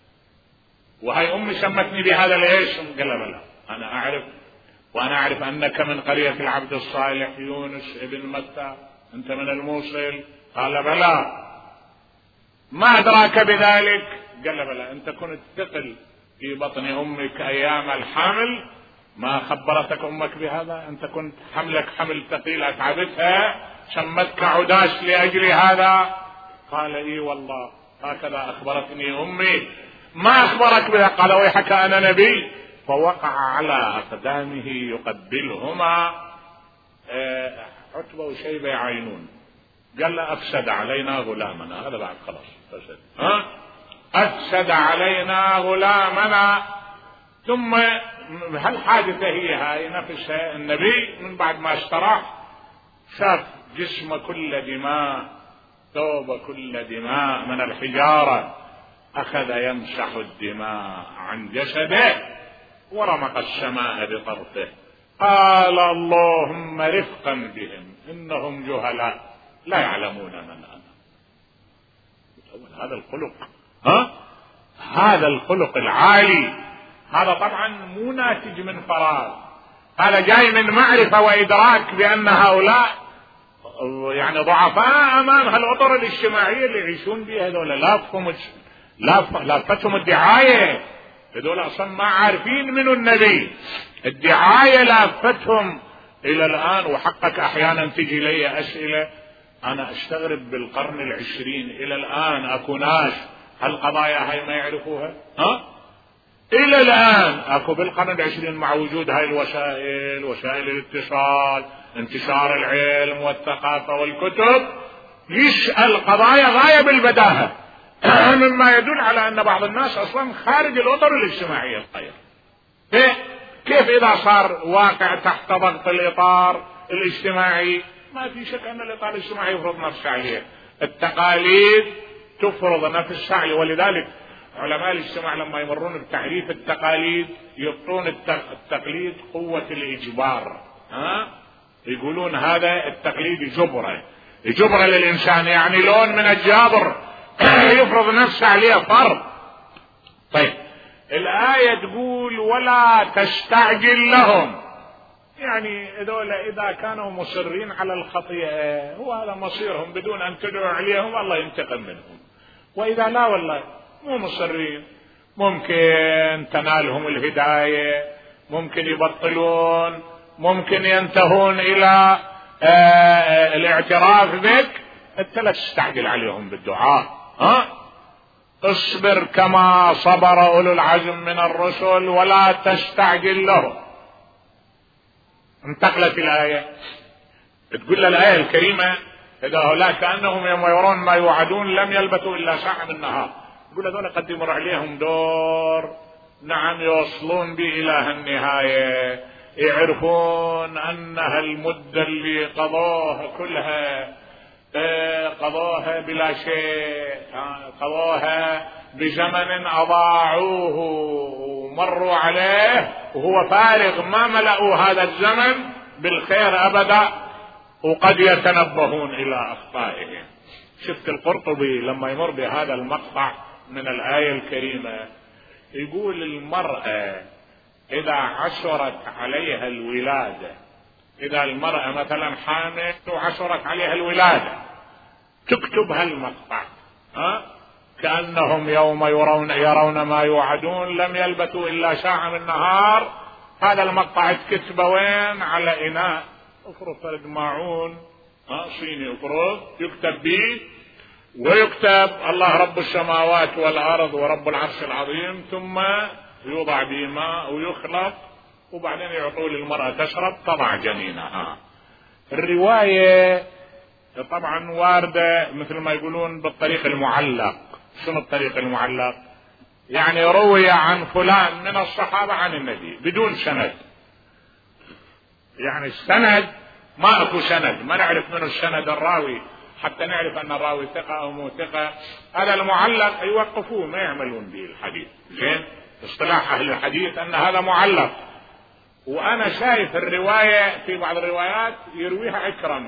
وهي أمي سمتني بهذا ليش؟ قال لا أنا أعرف، وأنا أعرف أنك من قرية العبد الصالح يونس ابن متى، أنت من الموصل. قال بلى. ما أدراك بذلك؟ قال بلى، أنت كنت ثقل في بطن أمك أيام الحمل، ما خبرتك أمك بهذا؟ أنت كنت حملك حمل ثقيل أتعبتها، سمتك عداش لأجل هذا؟ قال إي والله هكذا أخبرتني أمي. ما أخبرك بها؟ قال ويحك أنا نبي. فوقع على أقدامه يقبلهما، عتبة وشيبة يعاينون، قال له أفسد علينا غلامنا، هذا بعد خلاص فسد، أفسد علينا غلامنا. ثم هالحادثة هي هاي نفسها، النبي من بعد ما استراح شاف جسم كل دماء، ثوب كل دماء من الحجارة، أخذ يمسح الدماء عن جسده، ورمق السماء بطرفه، قال اللهم رفقا بهم إنهم جهلاء لا يعلمون من أنا. هذا الخلق، هذا الخلق العالي، هذا طبعا مو ناتج من فراغ، هذا جاي من معرفة وإدراك بأن هؤلاء يعني ضعفاء أمام هالأطر الاجتماعية اللي يعيشون بها. هذول لافتهم الدعاية، هذول أصلا ما عارفين منو النبي، الدعاية لافتهم إلى الآن. وحقك أحيانا تجي لي أسئلة أنا أستغرب بالقرن العشرين إلى الآن أكو ناس هالقضايا هاي ما يعرفوها. إلى الآن أكو بالقرن العشرين مع وجود هاي الوسائل، وسائل الاتصال، انتشار العلم والثقافة والكتب، يسأل قضايا غاية بالبداهة مما يدل على أن بعض الناس أصلا خارج الأطر الاجتماعية الطير. كيف إذا صار واقع تحت ضغط الإطار الاجتماعي؟ ما في شك أن الإطار الاجتماعي يفرض نفسه عليه، التقاليد تفرض نفسها عليه. ولذلك علماء الاجتماع لما يمرون بتعريف التقاليد يعطون التقليد قوة الإجبار. يقولون هذا التقليد جبرة للإنسان، يعني لون من الجابر يفرض نفسه عليه فرض. طيب الآية تقول ولا تستعجل لهم، يعني إذا كانوا مصرين على الخطيئة هو هذا مصيرهم بدون أن تدعو عليهم الله ينتقم منهم. وإذا لا والله مو مصرين ممكن تنالهم الهداية، ممكن يبطلون، ممكن ينتهون إلى الاعتراف بك، أنت لا تستعجل عليهم بالدعاء. اصبر كما صبر أولو العزم من الرسل ولا تستعجل لهم. انتقلت الآية تقول الآية الكريمة إذا هؤلاء كأنهم يوم يرون ما يوعدون لم يلبثوا إلا ساعة من النهار. يقول هذول قد يمر عليهم دور نعم يوصلون به إلى النهاية، يعرفون أنها المدة اللي قضوها كلها قضوها بلا شيء، قضوها بزمن أضاعوه ومروا عليه وهو فارغ، ما ملأوا هذا الزمن بالخير أبدا، وقد يتنبهون إلى أخطائهم. شفت القرطبي لما يمر بهذا المقطع من الآية الكريمة يقول المرأة إذا عشرت عليها الولادة، إذا المرأة مثلا حامل وعشرت عليها الولادة تكتب هالمقطع كأنهم يوم يرون ما يوعدون لم يلبثوا إلا ساعة من النهار. هذا المقطع تكتبه وين؟ على إناء افرض فرد ماعون صيني افرض يكتب به، ويكتب الله رب السماوات والأرض ورب العرش العظيم، ثم يوضع به ماء ويخلط، وبعدين يعطوا للمرأة تشرب تضع جنينها. الرواية طبعا واردة مثل ما يقولون بالطريق المعلق. شنو الطريق المعلق؟ يعني روي عن فلان من الصحابة عن النبي بدون سند، يعني السند ما اكو سند، ما نعرف منه السند الراوي حتى نعرف ان الراوي ثقة او مو ثقة. هذا المعلق يوقفوه ما يعملون به الحديث. زين اصطلاح اهل الحديث ان هذا معلق. وانا شايف الرواية في بعض الروايات يرويها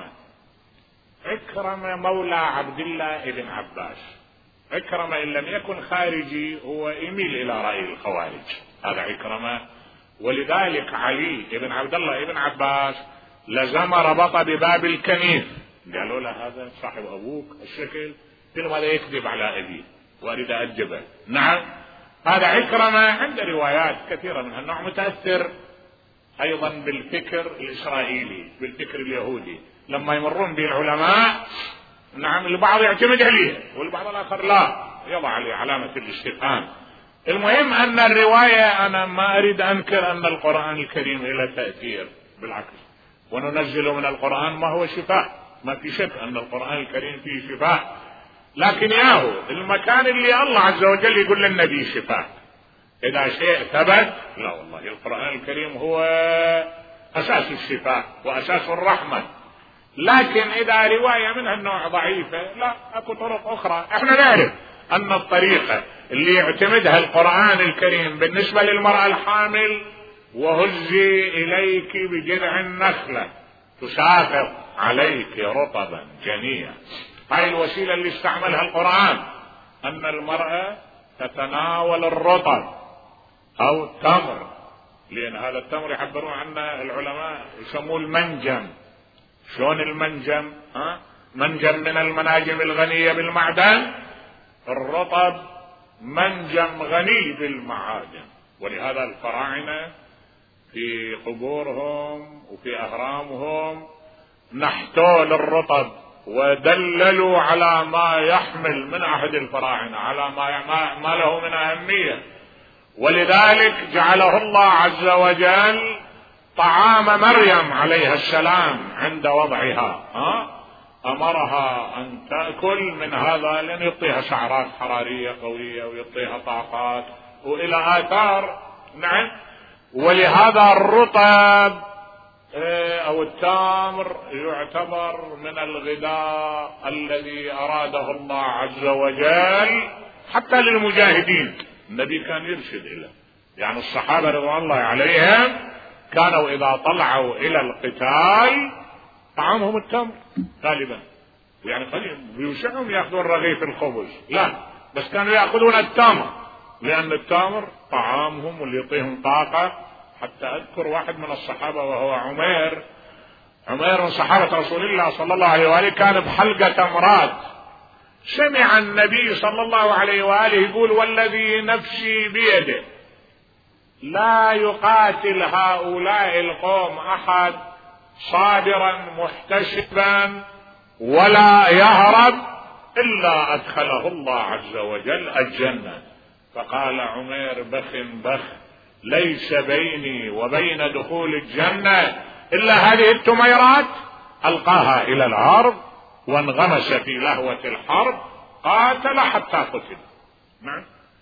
عكرمة مولى عبد الله ابن عباس. عكرمة ان لم يكن خارجي هو يميل الى رأي الخوارج، هذا عكرمة. ولذلك علي ابن عبد الله ابن عباس لزم ربط بباب الكنيف، قالوا له هذا صاحب ابوك الشكل كل ماذا يكذب على ابيه واريد اجبه. نعم هذا عكرمة عنده روايات كثيرة من هالنوع، متأثر ايضا بالفكر الاسرائيلي بالفكر اليهودي. لما يمرون به العلماء نعم البعض يعتمد عليه والبعض الاخر لا، يضع عليه علامة الاستفهام. المهم ان الرواية انا ما اريد انكر ان القرآن الكريم له تأثير، بالعكس وننزل من القرآن ما هو شفاء، ما في شك ان القرآن الكريم فيه شفاء، لكن ياهو المكان اللي الله عز وجل يقول للنبي شفاء اذا شيء ثبت، لا والله القرآن الكريم هو اساس الشفاء واساس الرحمة. لكن اذا رواية من هالنوع ضعيفة لا اكو طرق اخرى. احنا نعرف ان الطريقة اللي يعتمدها القرآن الكريم بالنسبة للمرأة الحامل: وهزي إليك بجذع النخلة تساقط عليك رطبا جنيا. هاي الوسيلة اللي استعملها القرآن، أن المرأة تتناول الرطب أو التمر، لأن هذا التمر يعبرون عنه العلماء يسموه المنجم. شلون المنجم؟ منجم من المناجم الغنية بالمعدن، الرطب منجم غني بالمعادن. ولهذا الفراعنة في قبورهم وفي أهرامهم نحتوا للرطب ودللوا على ما يحمل من عهد الفراعنة، على ما له من أهمية. ولذلك جعله الله عز وجل طعام مريم عليها السلام عند وضعها، أمرها أن تأكل من هذا لأن يعطيها سعرات حرارية قوية ويعطيها طاقات وإلى آثار. نعم. ولهذا الرطب أو التمر يعتبر من الغذاء الذي أراده الله عز وجل حتى للمجاهدين. النبي كان يرشد إليه، يعني الصحابة رضوان الله عليهم كانوا إذا طلعوا إلى القتال طعامهم التمر غالبا، يعني قليل بيوسعهم يأخذون رغيف الخبز، لا، بس كانوا يأخذون التمر، لأن التمر طعامهم واللي يعطيهم طاقة. حتى أذكر واحد من الصحابة وهو عمير من صحابة رسول الله صلى الله عليه وآله، كان بحلقة تمرات، سمع النبي صلى الله عليه وآله يقول: والذي نفسي بيده لا يقاتل هؤلاء القوم أحد صابرا محتسبا ولا يهرب إلا أدخله الله عز وجل الجنة. فقال عمير: بخ ليس بيني وبين دخول الجنة إلا هذه التميرات. ألقاها إلى الأرض وانغمس في لهوة الحرب، قاتل حتى قتل. نعم.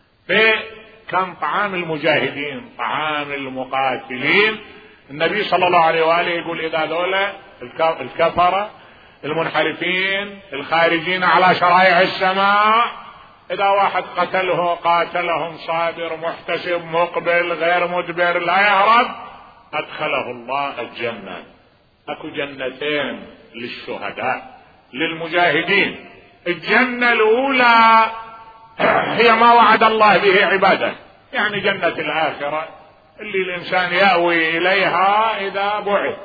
كان طعام المجاهدين طعام المقاتلين. النبي صلى الله عليه وآله يقول: إذا ذولا الكفرة المنحرفين الخارجين على شرائع السماء، إذا واحد قاتلهم صابر محتسب مقبل غير مدبر لا يهرب، أدخله الله الجنة. أكو جنتين للشهداء للمجاهدين. الجنة الأولى هي ما وعد الله به عباده، يعني جنة الآخرة اللي الإنسان يأوي إليها إذا بعث.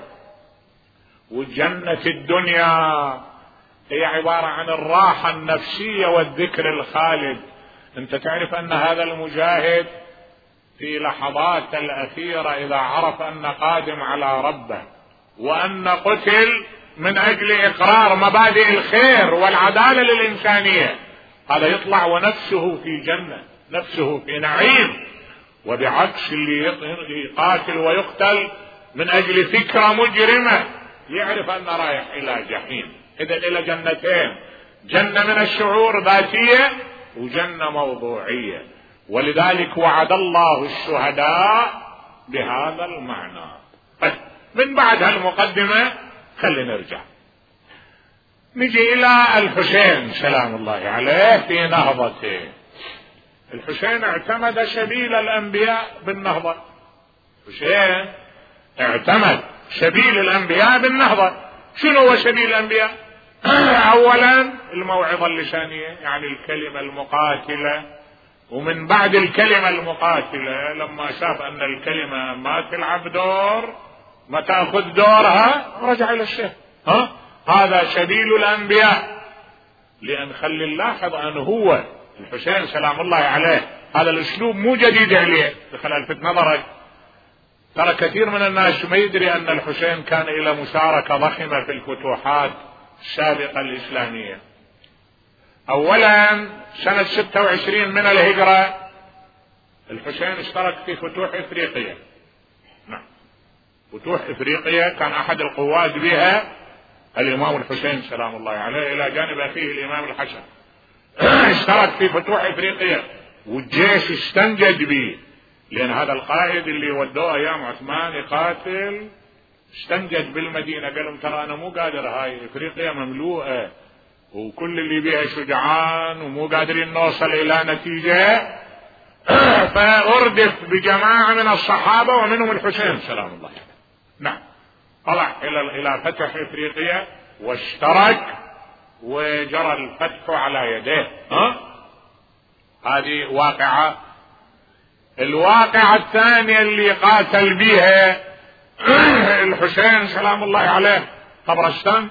وجنة الدنيا هي عبارة عن الراحة النفسية والذكر الخالد. أنت تعرف أن هذا المجاهد في لحظات الأخيرة إذا عرف أن قادم على ربه وأن قتل من أجل إقرار مبادئ الخير والعدالة للإنسانية، هذا يطلع ونفسه في جنة، نفسه في نعيم. وبعكس اللي يقاتل ويقتل من أجل فكرة مجرمة يعرف أن رايح إلى جحيم. إذن إلى جنتين: جنة من الشعور ذاتية وجنة موضوعية. ولذلك وعد الله الشهداء بهذا المعنى. من بعد هالمقدمة خلينا نرجع نجي إلى الحسين سلام الله عليه في نهضته. الحسين اعتمد سبيل الأنبياء بالنهضة. الحسين اعتمد سبيل الأنبياء بالنهضة. شنو هو سبيل الأنبياء؟ أولا الموعظة اللسانية، يعني الكلمة المقاتلة. ومن بعد الكلمة المقاتلة لما شاف أن الكلمة ما تلعب دور، ما تأخذ دورها، رجع إلى الشيخ. هذا سبيل الأنبياء. لأن خلي نلاحظ أن هو الحسين سلام الله عليه هذا الأسلوب مو جديد عليه. دخل ألفت نظرك، ترى كثير من الناس ما يدري أن الحسين كان إلى مشاركة ضخمة في الفتوحات السابقة الإسلامية. أولا سنة 26 من الهجرة الحسين اشترك في فتوح إفريقيا. نعم، فتوح إفريقيا كان أحد القواد بها الإمام الحسين سلام الله عليه إلى جانب أخيه الإمام الحسن. اشترك في فتوح إفريقيا والجيش استنجد به، لأن هذا القائد اللي ودوه أيام عثمان يقاتل استنجد بالمدينة، قال لهم: ترى أنا مو قادر، هاي إفريقيا مملوءة وكل اللي بيها شجعان ومو قادرين نوصل الى نتيجة، فاردف بجماعة من الصحابة ومنهم الحسين سلام الله عليه. نعم، طلع الى فتح افريقيا واشترك وجرى الفتح على يديه. هذه واقعة. الواقعة الثانية اللي قاتل بها الحسين سلام الله عليه طبرستان.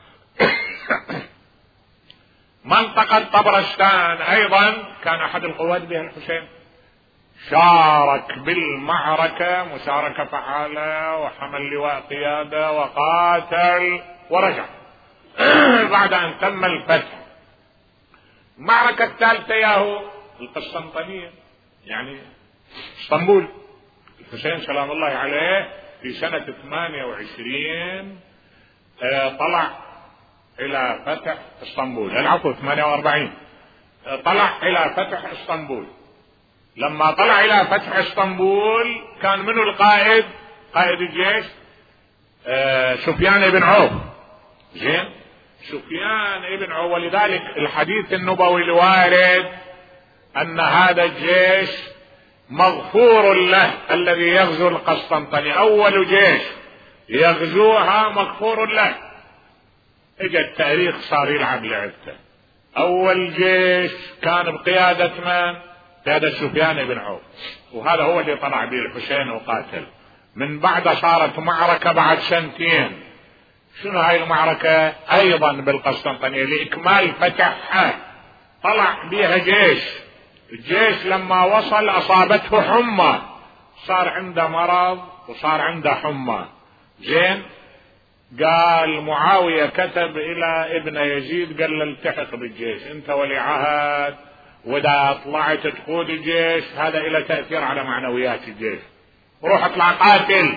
منطقة طبرستان ايضا كان احد القوات بها الحسين، شارك بالمعركة مشاركة فعالة وحمل لواء قيادة وقاتل ورجع بعد ان تم الفتح. المعركة الثالثة ياهو القسطنطينية، يعني اسطنبول. الحسين سلام الله عليه في سنة 28 طلع الى فتح اسطنبول، العفو 48 طلع الى فتح اسطنبول. لما طلع الى فتح اسطنبول كان منه القائد، قائد الجيش سفيان بن عوف. زين، سفيان بن عوف. ولذلك الحديث النبوي الوارد ان هذا الجيش مغفور له الذي يغزو القسطنطينية، اول جيش يغزوها مغفور له. اجى التاريخ صار يلعب لعبته. اول جيش كان بقيادة من؟ قيادة سفيان بن عوف، وهذا هو اللي طلع به الحسين وقاتل. من بعد صارت معركة بعد سنتين. شنو هاي المعركة؟ ايضا بالقسطنطينية لاكمال فتحها. طلع بها جيش. الجيش لما وصل اصابته حمى، صار عنده مرض وصار عنده حمى. زين، قال معاوية كتب الى ابن يزيد قال له التحق بالجيش، انت ولي عهد، واذا طلعت تقود الجيش هذا الى تأثير على معنويات الجيش، روح اطلع قاتل.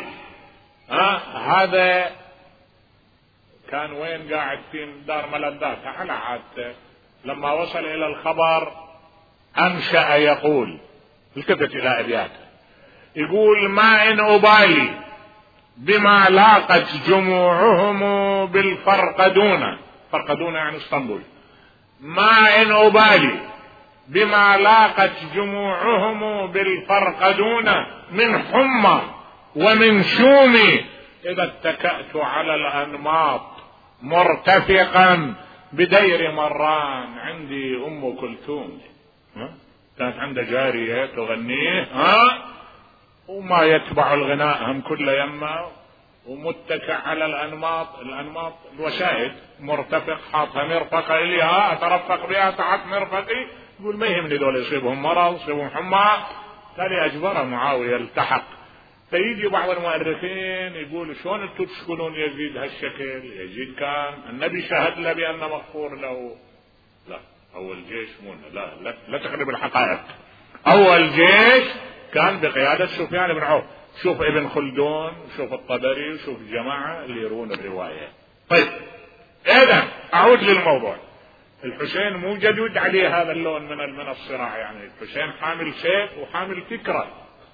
هذا كان وين؟ قاعد في دار ملذات على عادته. لما وصل الى الخبر انشأ يقول، التفت الى ابياته، يقول ما ان ابالي بما لاقت جموعهم بالفرقدون. فرقدون يعني اسطنبول. ما ان ابالي بما لاقت جموعهم بالفرقدون من حمى ومن شوم، اذا اتكأت على الانماط مرتفقا بدير مران عندي ام كلثوم. كانت عنده جارية تغنيه وما يتبع الغناء هم كل يمه، ومتكئ على الانماط الوسائد، مرتفق حاطها مرفقة اليها، اترفق بها تحت مرفقي. يقول ما يهمني دول يصيبهم مرض يصيبهم حمى. تالي اجبره معاوية التحق. فيجي بعض المؤرخين يقول شلون انتم تشكلون يزيد هالشكل؟ يزيد كان النبي شهد له بان مغفور له. لا، اول جيش لا تقرب الحقائق. اول جيش كان بقيادة سفيان بن عوف. شوف ابن خلدون وشوف الطبري وشوف الجماعة اللي يرون الرواية. طيب اذا اعود للموضوع. الحسين مو جدود عليه هذا اللون من الصراع، يعني الحسين حامل سيف وحامل فكرة،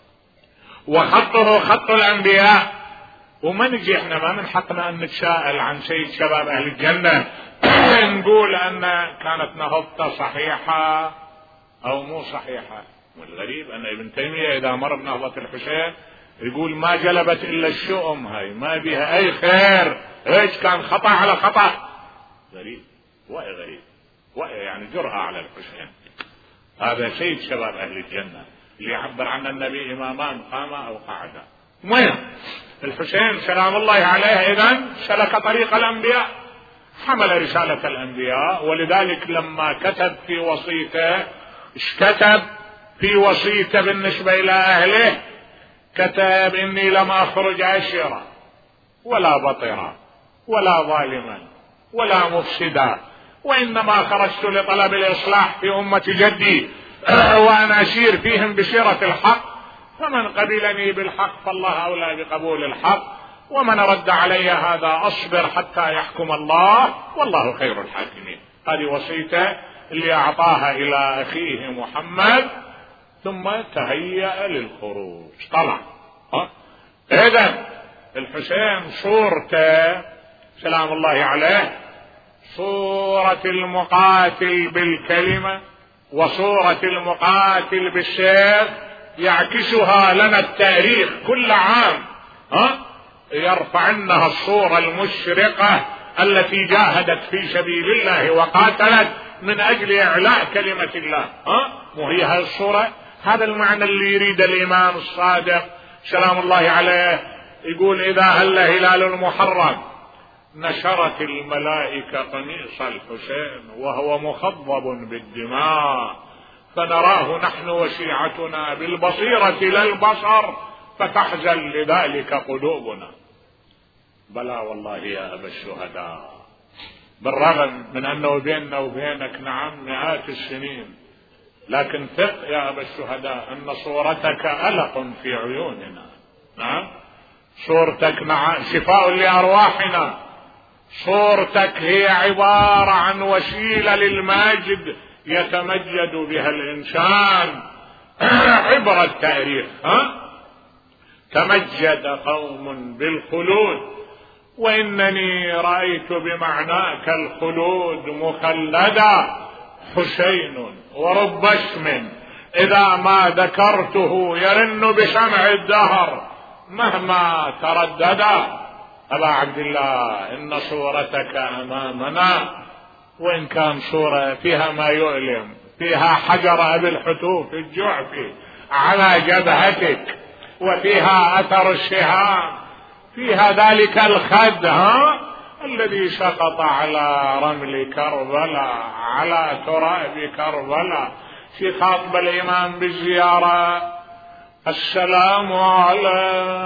وخطه خط الانبياء. وما نجي احنا ما من حقنا ان نتساءل عن سيد شباب اهل الجنة نقول ان كانت نهضته صحيحة او مو صحيحة. والغريب ان ابن تيمية اذا مر بنهضة الحسين يقول ما جلبت الا الشؤم، هاي ما بها اي خير، ايش كان خطأ على خطأ. غريب، غريب، يعني جرأة على الحسين. هذا سيد شباب اهل الجنة اللي يعبر عن النبي امامان قاما او قعدا. المهم الحسين سلام الله عليه اذا سلك طريق الانبياء، حمل رسالة الانبياء. ولذلك لما كتب في وصيته، ايش كتب في وصيته بالنسبة الى اهله؟ كتب اني لم اخرج عشيرا ولا بطرا ولا ظالما ولا مفسدا، وانما خرجت لطلب الاصلاح في امة جدي وانا اسير فيهم بسيرة الحق، فمن قبلني بالحق فالله اولى بقبول الحق، ومن رد علي هذا اصبر حتى يحكم الله والله خير الحاكمين. هذه وصيته اللي اعطاها الى اخيه محمد، ثم تهيأ للخروج طلع. اذا الحسين صورته سلام الله عليه صورة المقاتل بالكلمة وصورة المقاتل بالسيف يعكسها لنا التاريخ كل عام، يرفعنها الصورة المشرقة التي جاهدت في سبيل الله وقاتلت من أجل إعلاء كلمة الله. وهي هذه الصورة، هذا المعنى اللي يريد الإمام الصادق سلام الله عليه. يقول إذا هل هلال المحرم نشرت الملائكة قميص الحسين وهو مخضب بالدماء، فنراه نحن وشيعتنا بالبصيرة لا البصر، فتحزن لذلك قلوبنا. بلى والله يا أبا الشهداء، بالرغم من أنه بيننا وبينك نعم مئات السنين، لكن ثق يا أبا الشهداء أن صورتك ألق في عيوننا. نعم صورتك شفاء لأرواحنا، صورتك هي عبارة عن وسيلة للمجد يتمجد بها الإنسان عبر التاريخ. تمجد قوم بالخلود، وإنني رأيت بمعناك الخلود مخلدا حسين ورب اسم إذا ما ذكرته يرن بسمع الدهر مهما ترددا. أبا عبد الله إن صورتك أمامنا، وإن كان صورة فيها ما يؤلم، فيها حجر أبي الحتوف الجعفي على جبهتك، وفيها أثر السهام، فيها ذلك الخد الذي سقط على رمل كربلاء، على تراب كربلاء، في خاطب الإمام بالزيارة: السلام على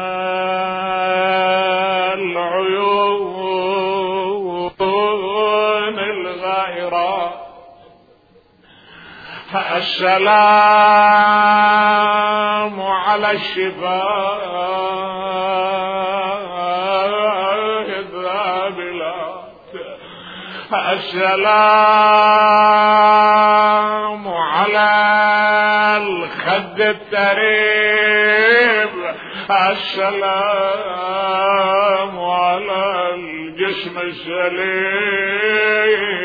العيون الغائرة، السلام على الشفاه الذابلات، السلام على الخد التريب، السلام على الجسم السليم.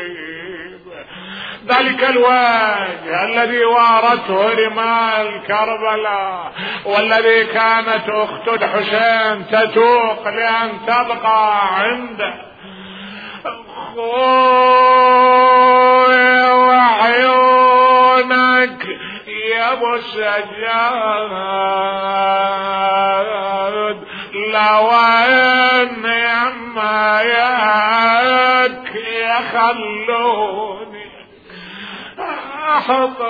ذلك الوجه الذي وارته رمال كربلاء، والذي كانت أخت الحسين تتوق لأن تبقى عنده. خوي وعيونك يا ابو السجاد، لو ان يمايك يخلوني احط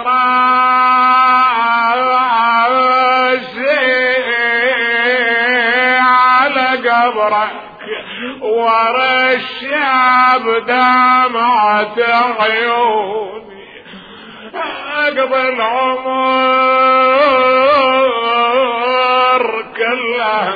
راسي على قبرك ورش بدمعة عيوني، اقضي العمر كله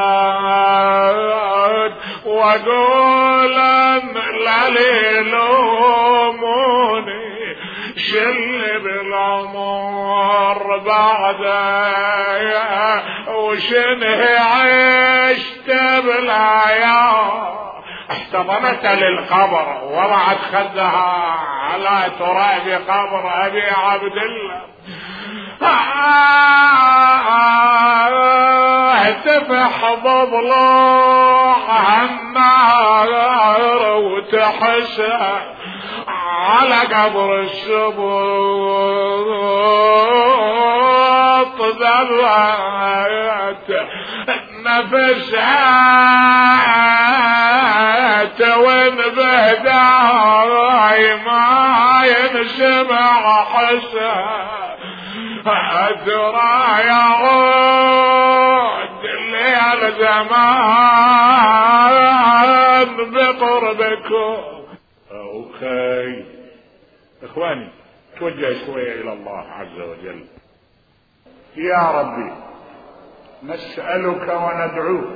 هناك، واقول ان لا يلوموني شل بالعمر بعدها، وشنه عشت بالعيار. احتضنت للقبر، وضعت خدها على تراب قبر ابي عبد الله، تفح بضلوعها النار وتحسها على قبر السبوط، ذبت نفسها وين بهداي ما ينسمع حسها، أدرى يعود ليال زمان بقربكم. أوكي إخواني، توجه شوية إلى الله عز وجل. يا ربي نسألك وندعوك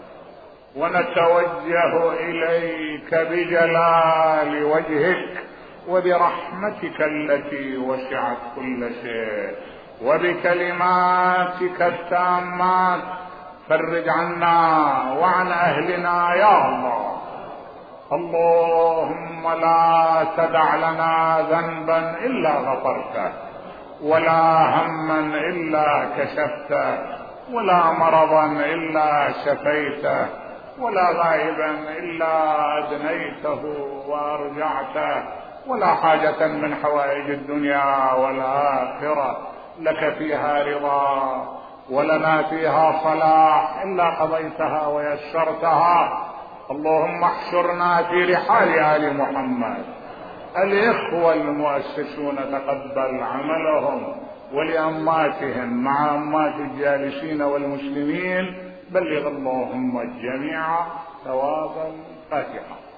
ونتوجه إليك بجلال وجهك وبرحمتك التي وسعت كل شيء وبكلماتك التامات، فرج عنا وعن أهلنا يا الله. اللهم اللهم لا تدع لنا ذنبا إلا غفرته، ولا هما إلا كشفته، ولا مرضا إلا شفيته، ولا غائبا إلا أدنيته وأرجعته، ولا حاجة من حوائج الدنيا والآخرة لك فيها رضا ولنا فيها صلاح إلا قضيتها ويسرتها. اللهم احشرنا في رحال آل محمد. الإخوة المؤسسون تقبل عملهم، ولأماتهم مع أمات الجالسين والمسلمين بلغ اللهم الجميع ثواب الفاتحة.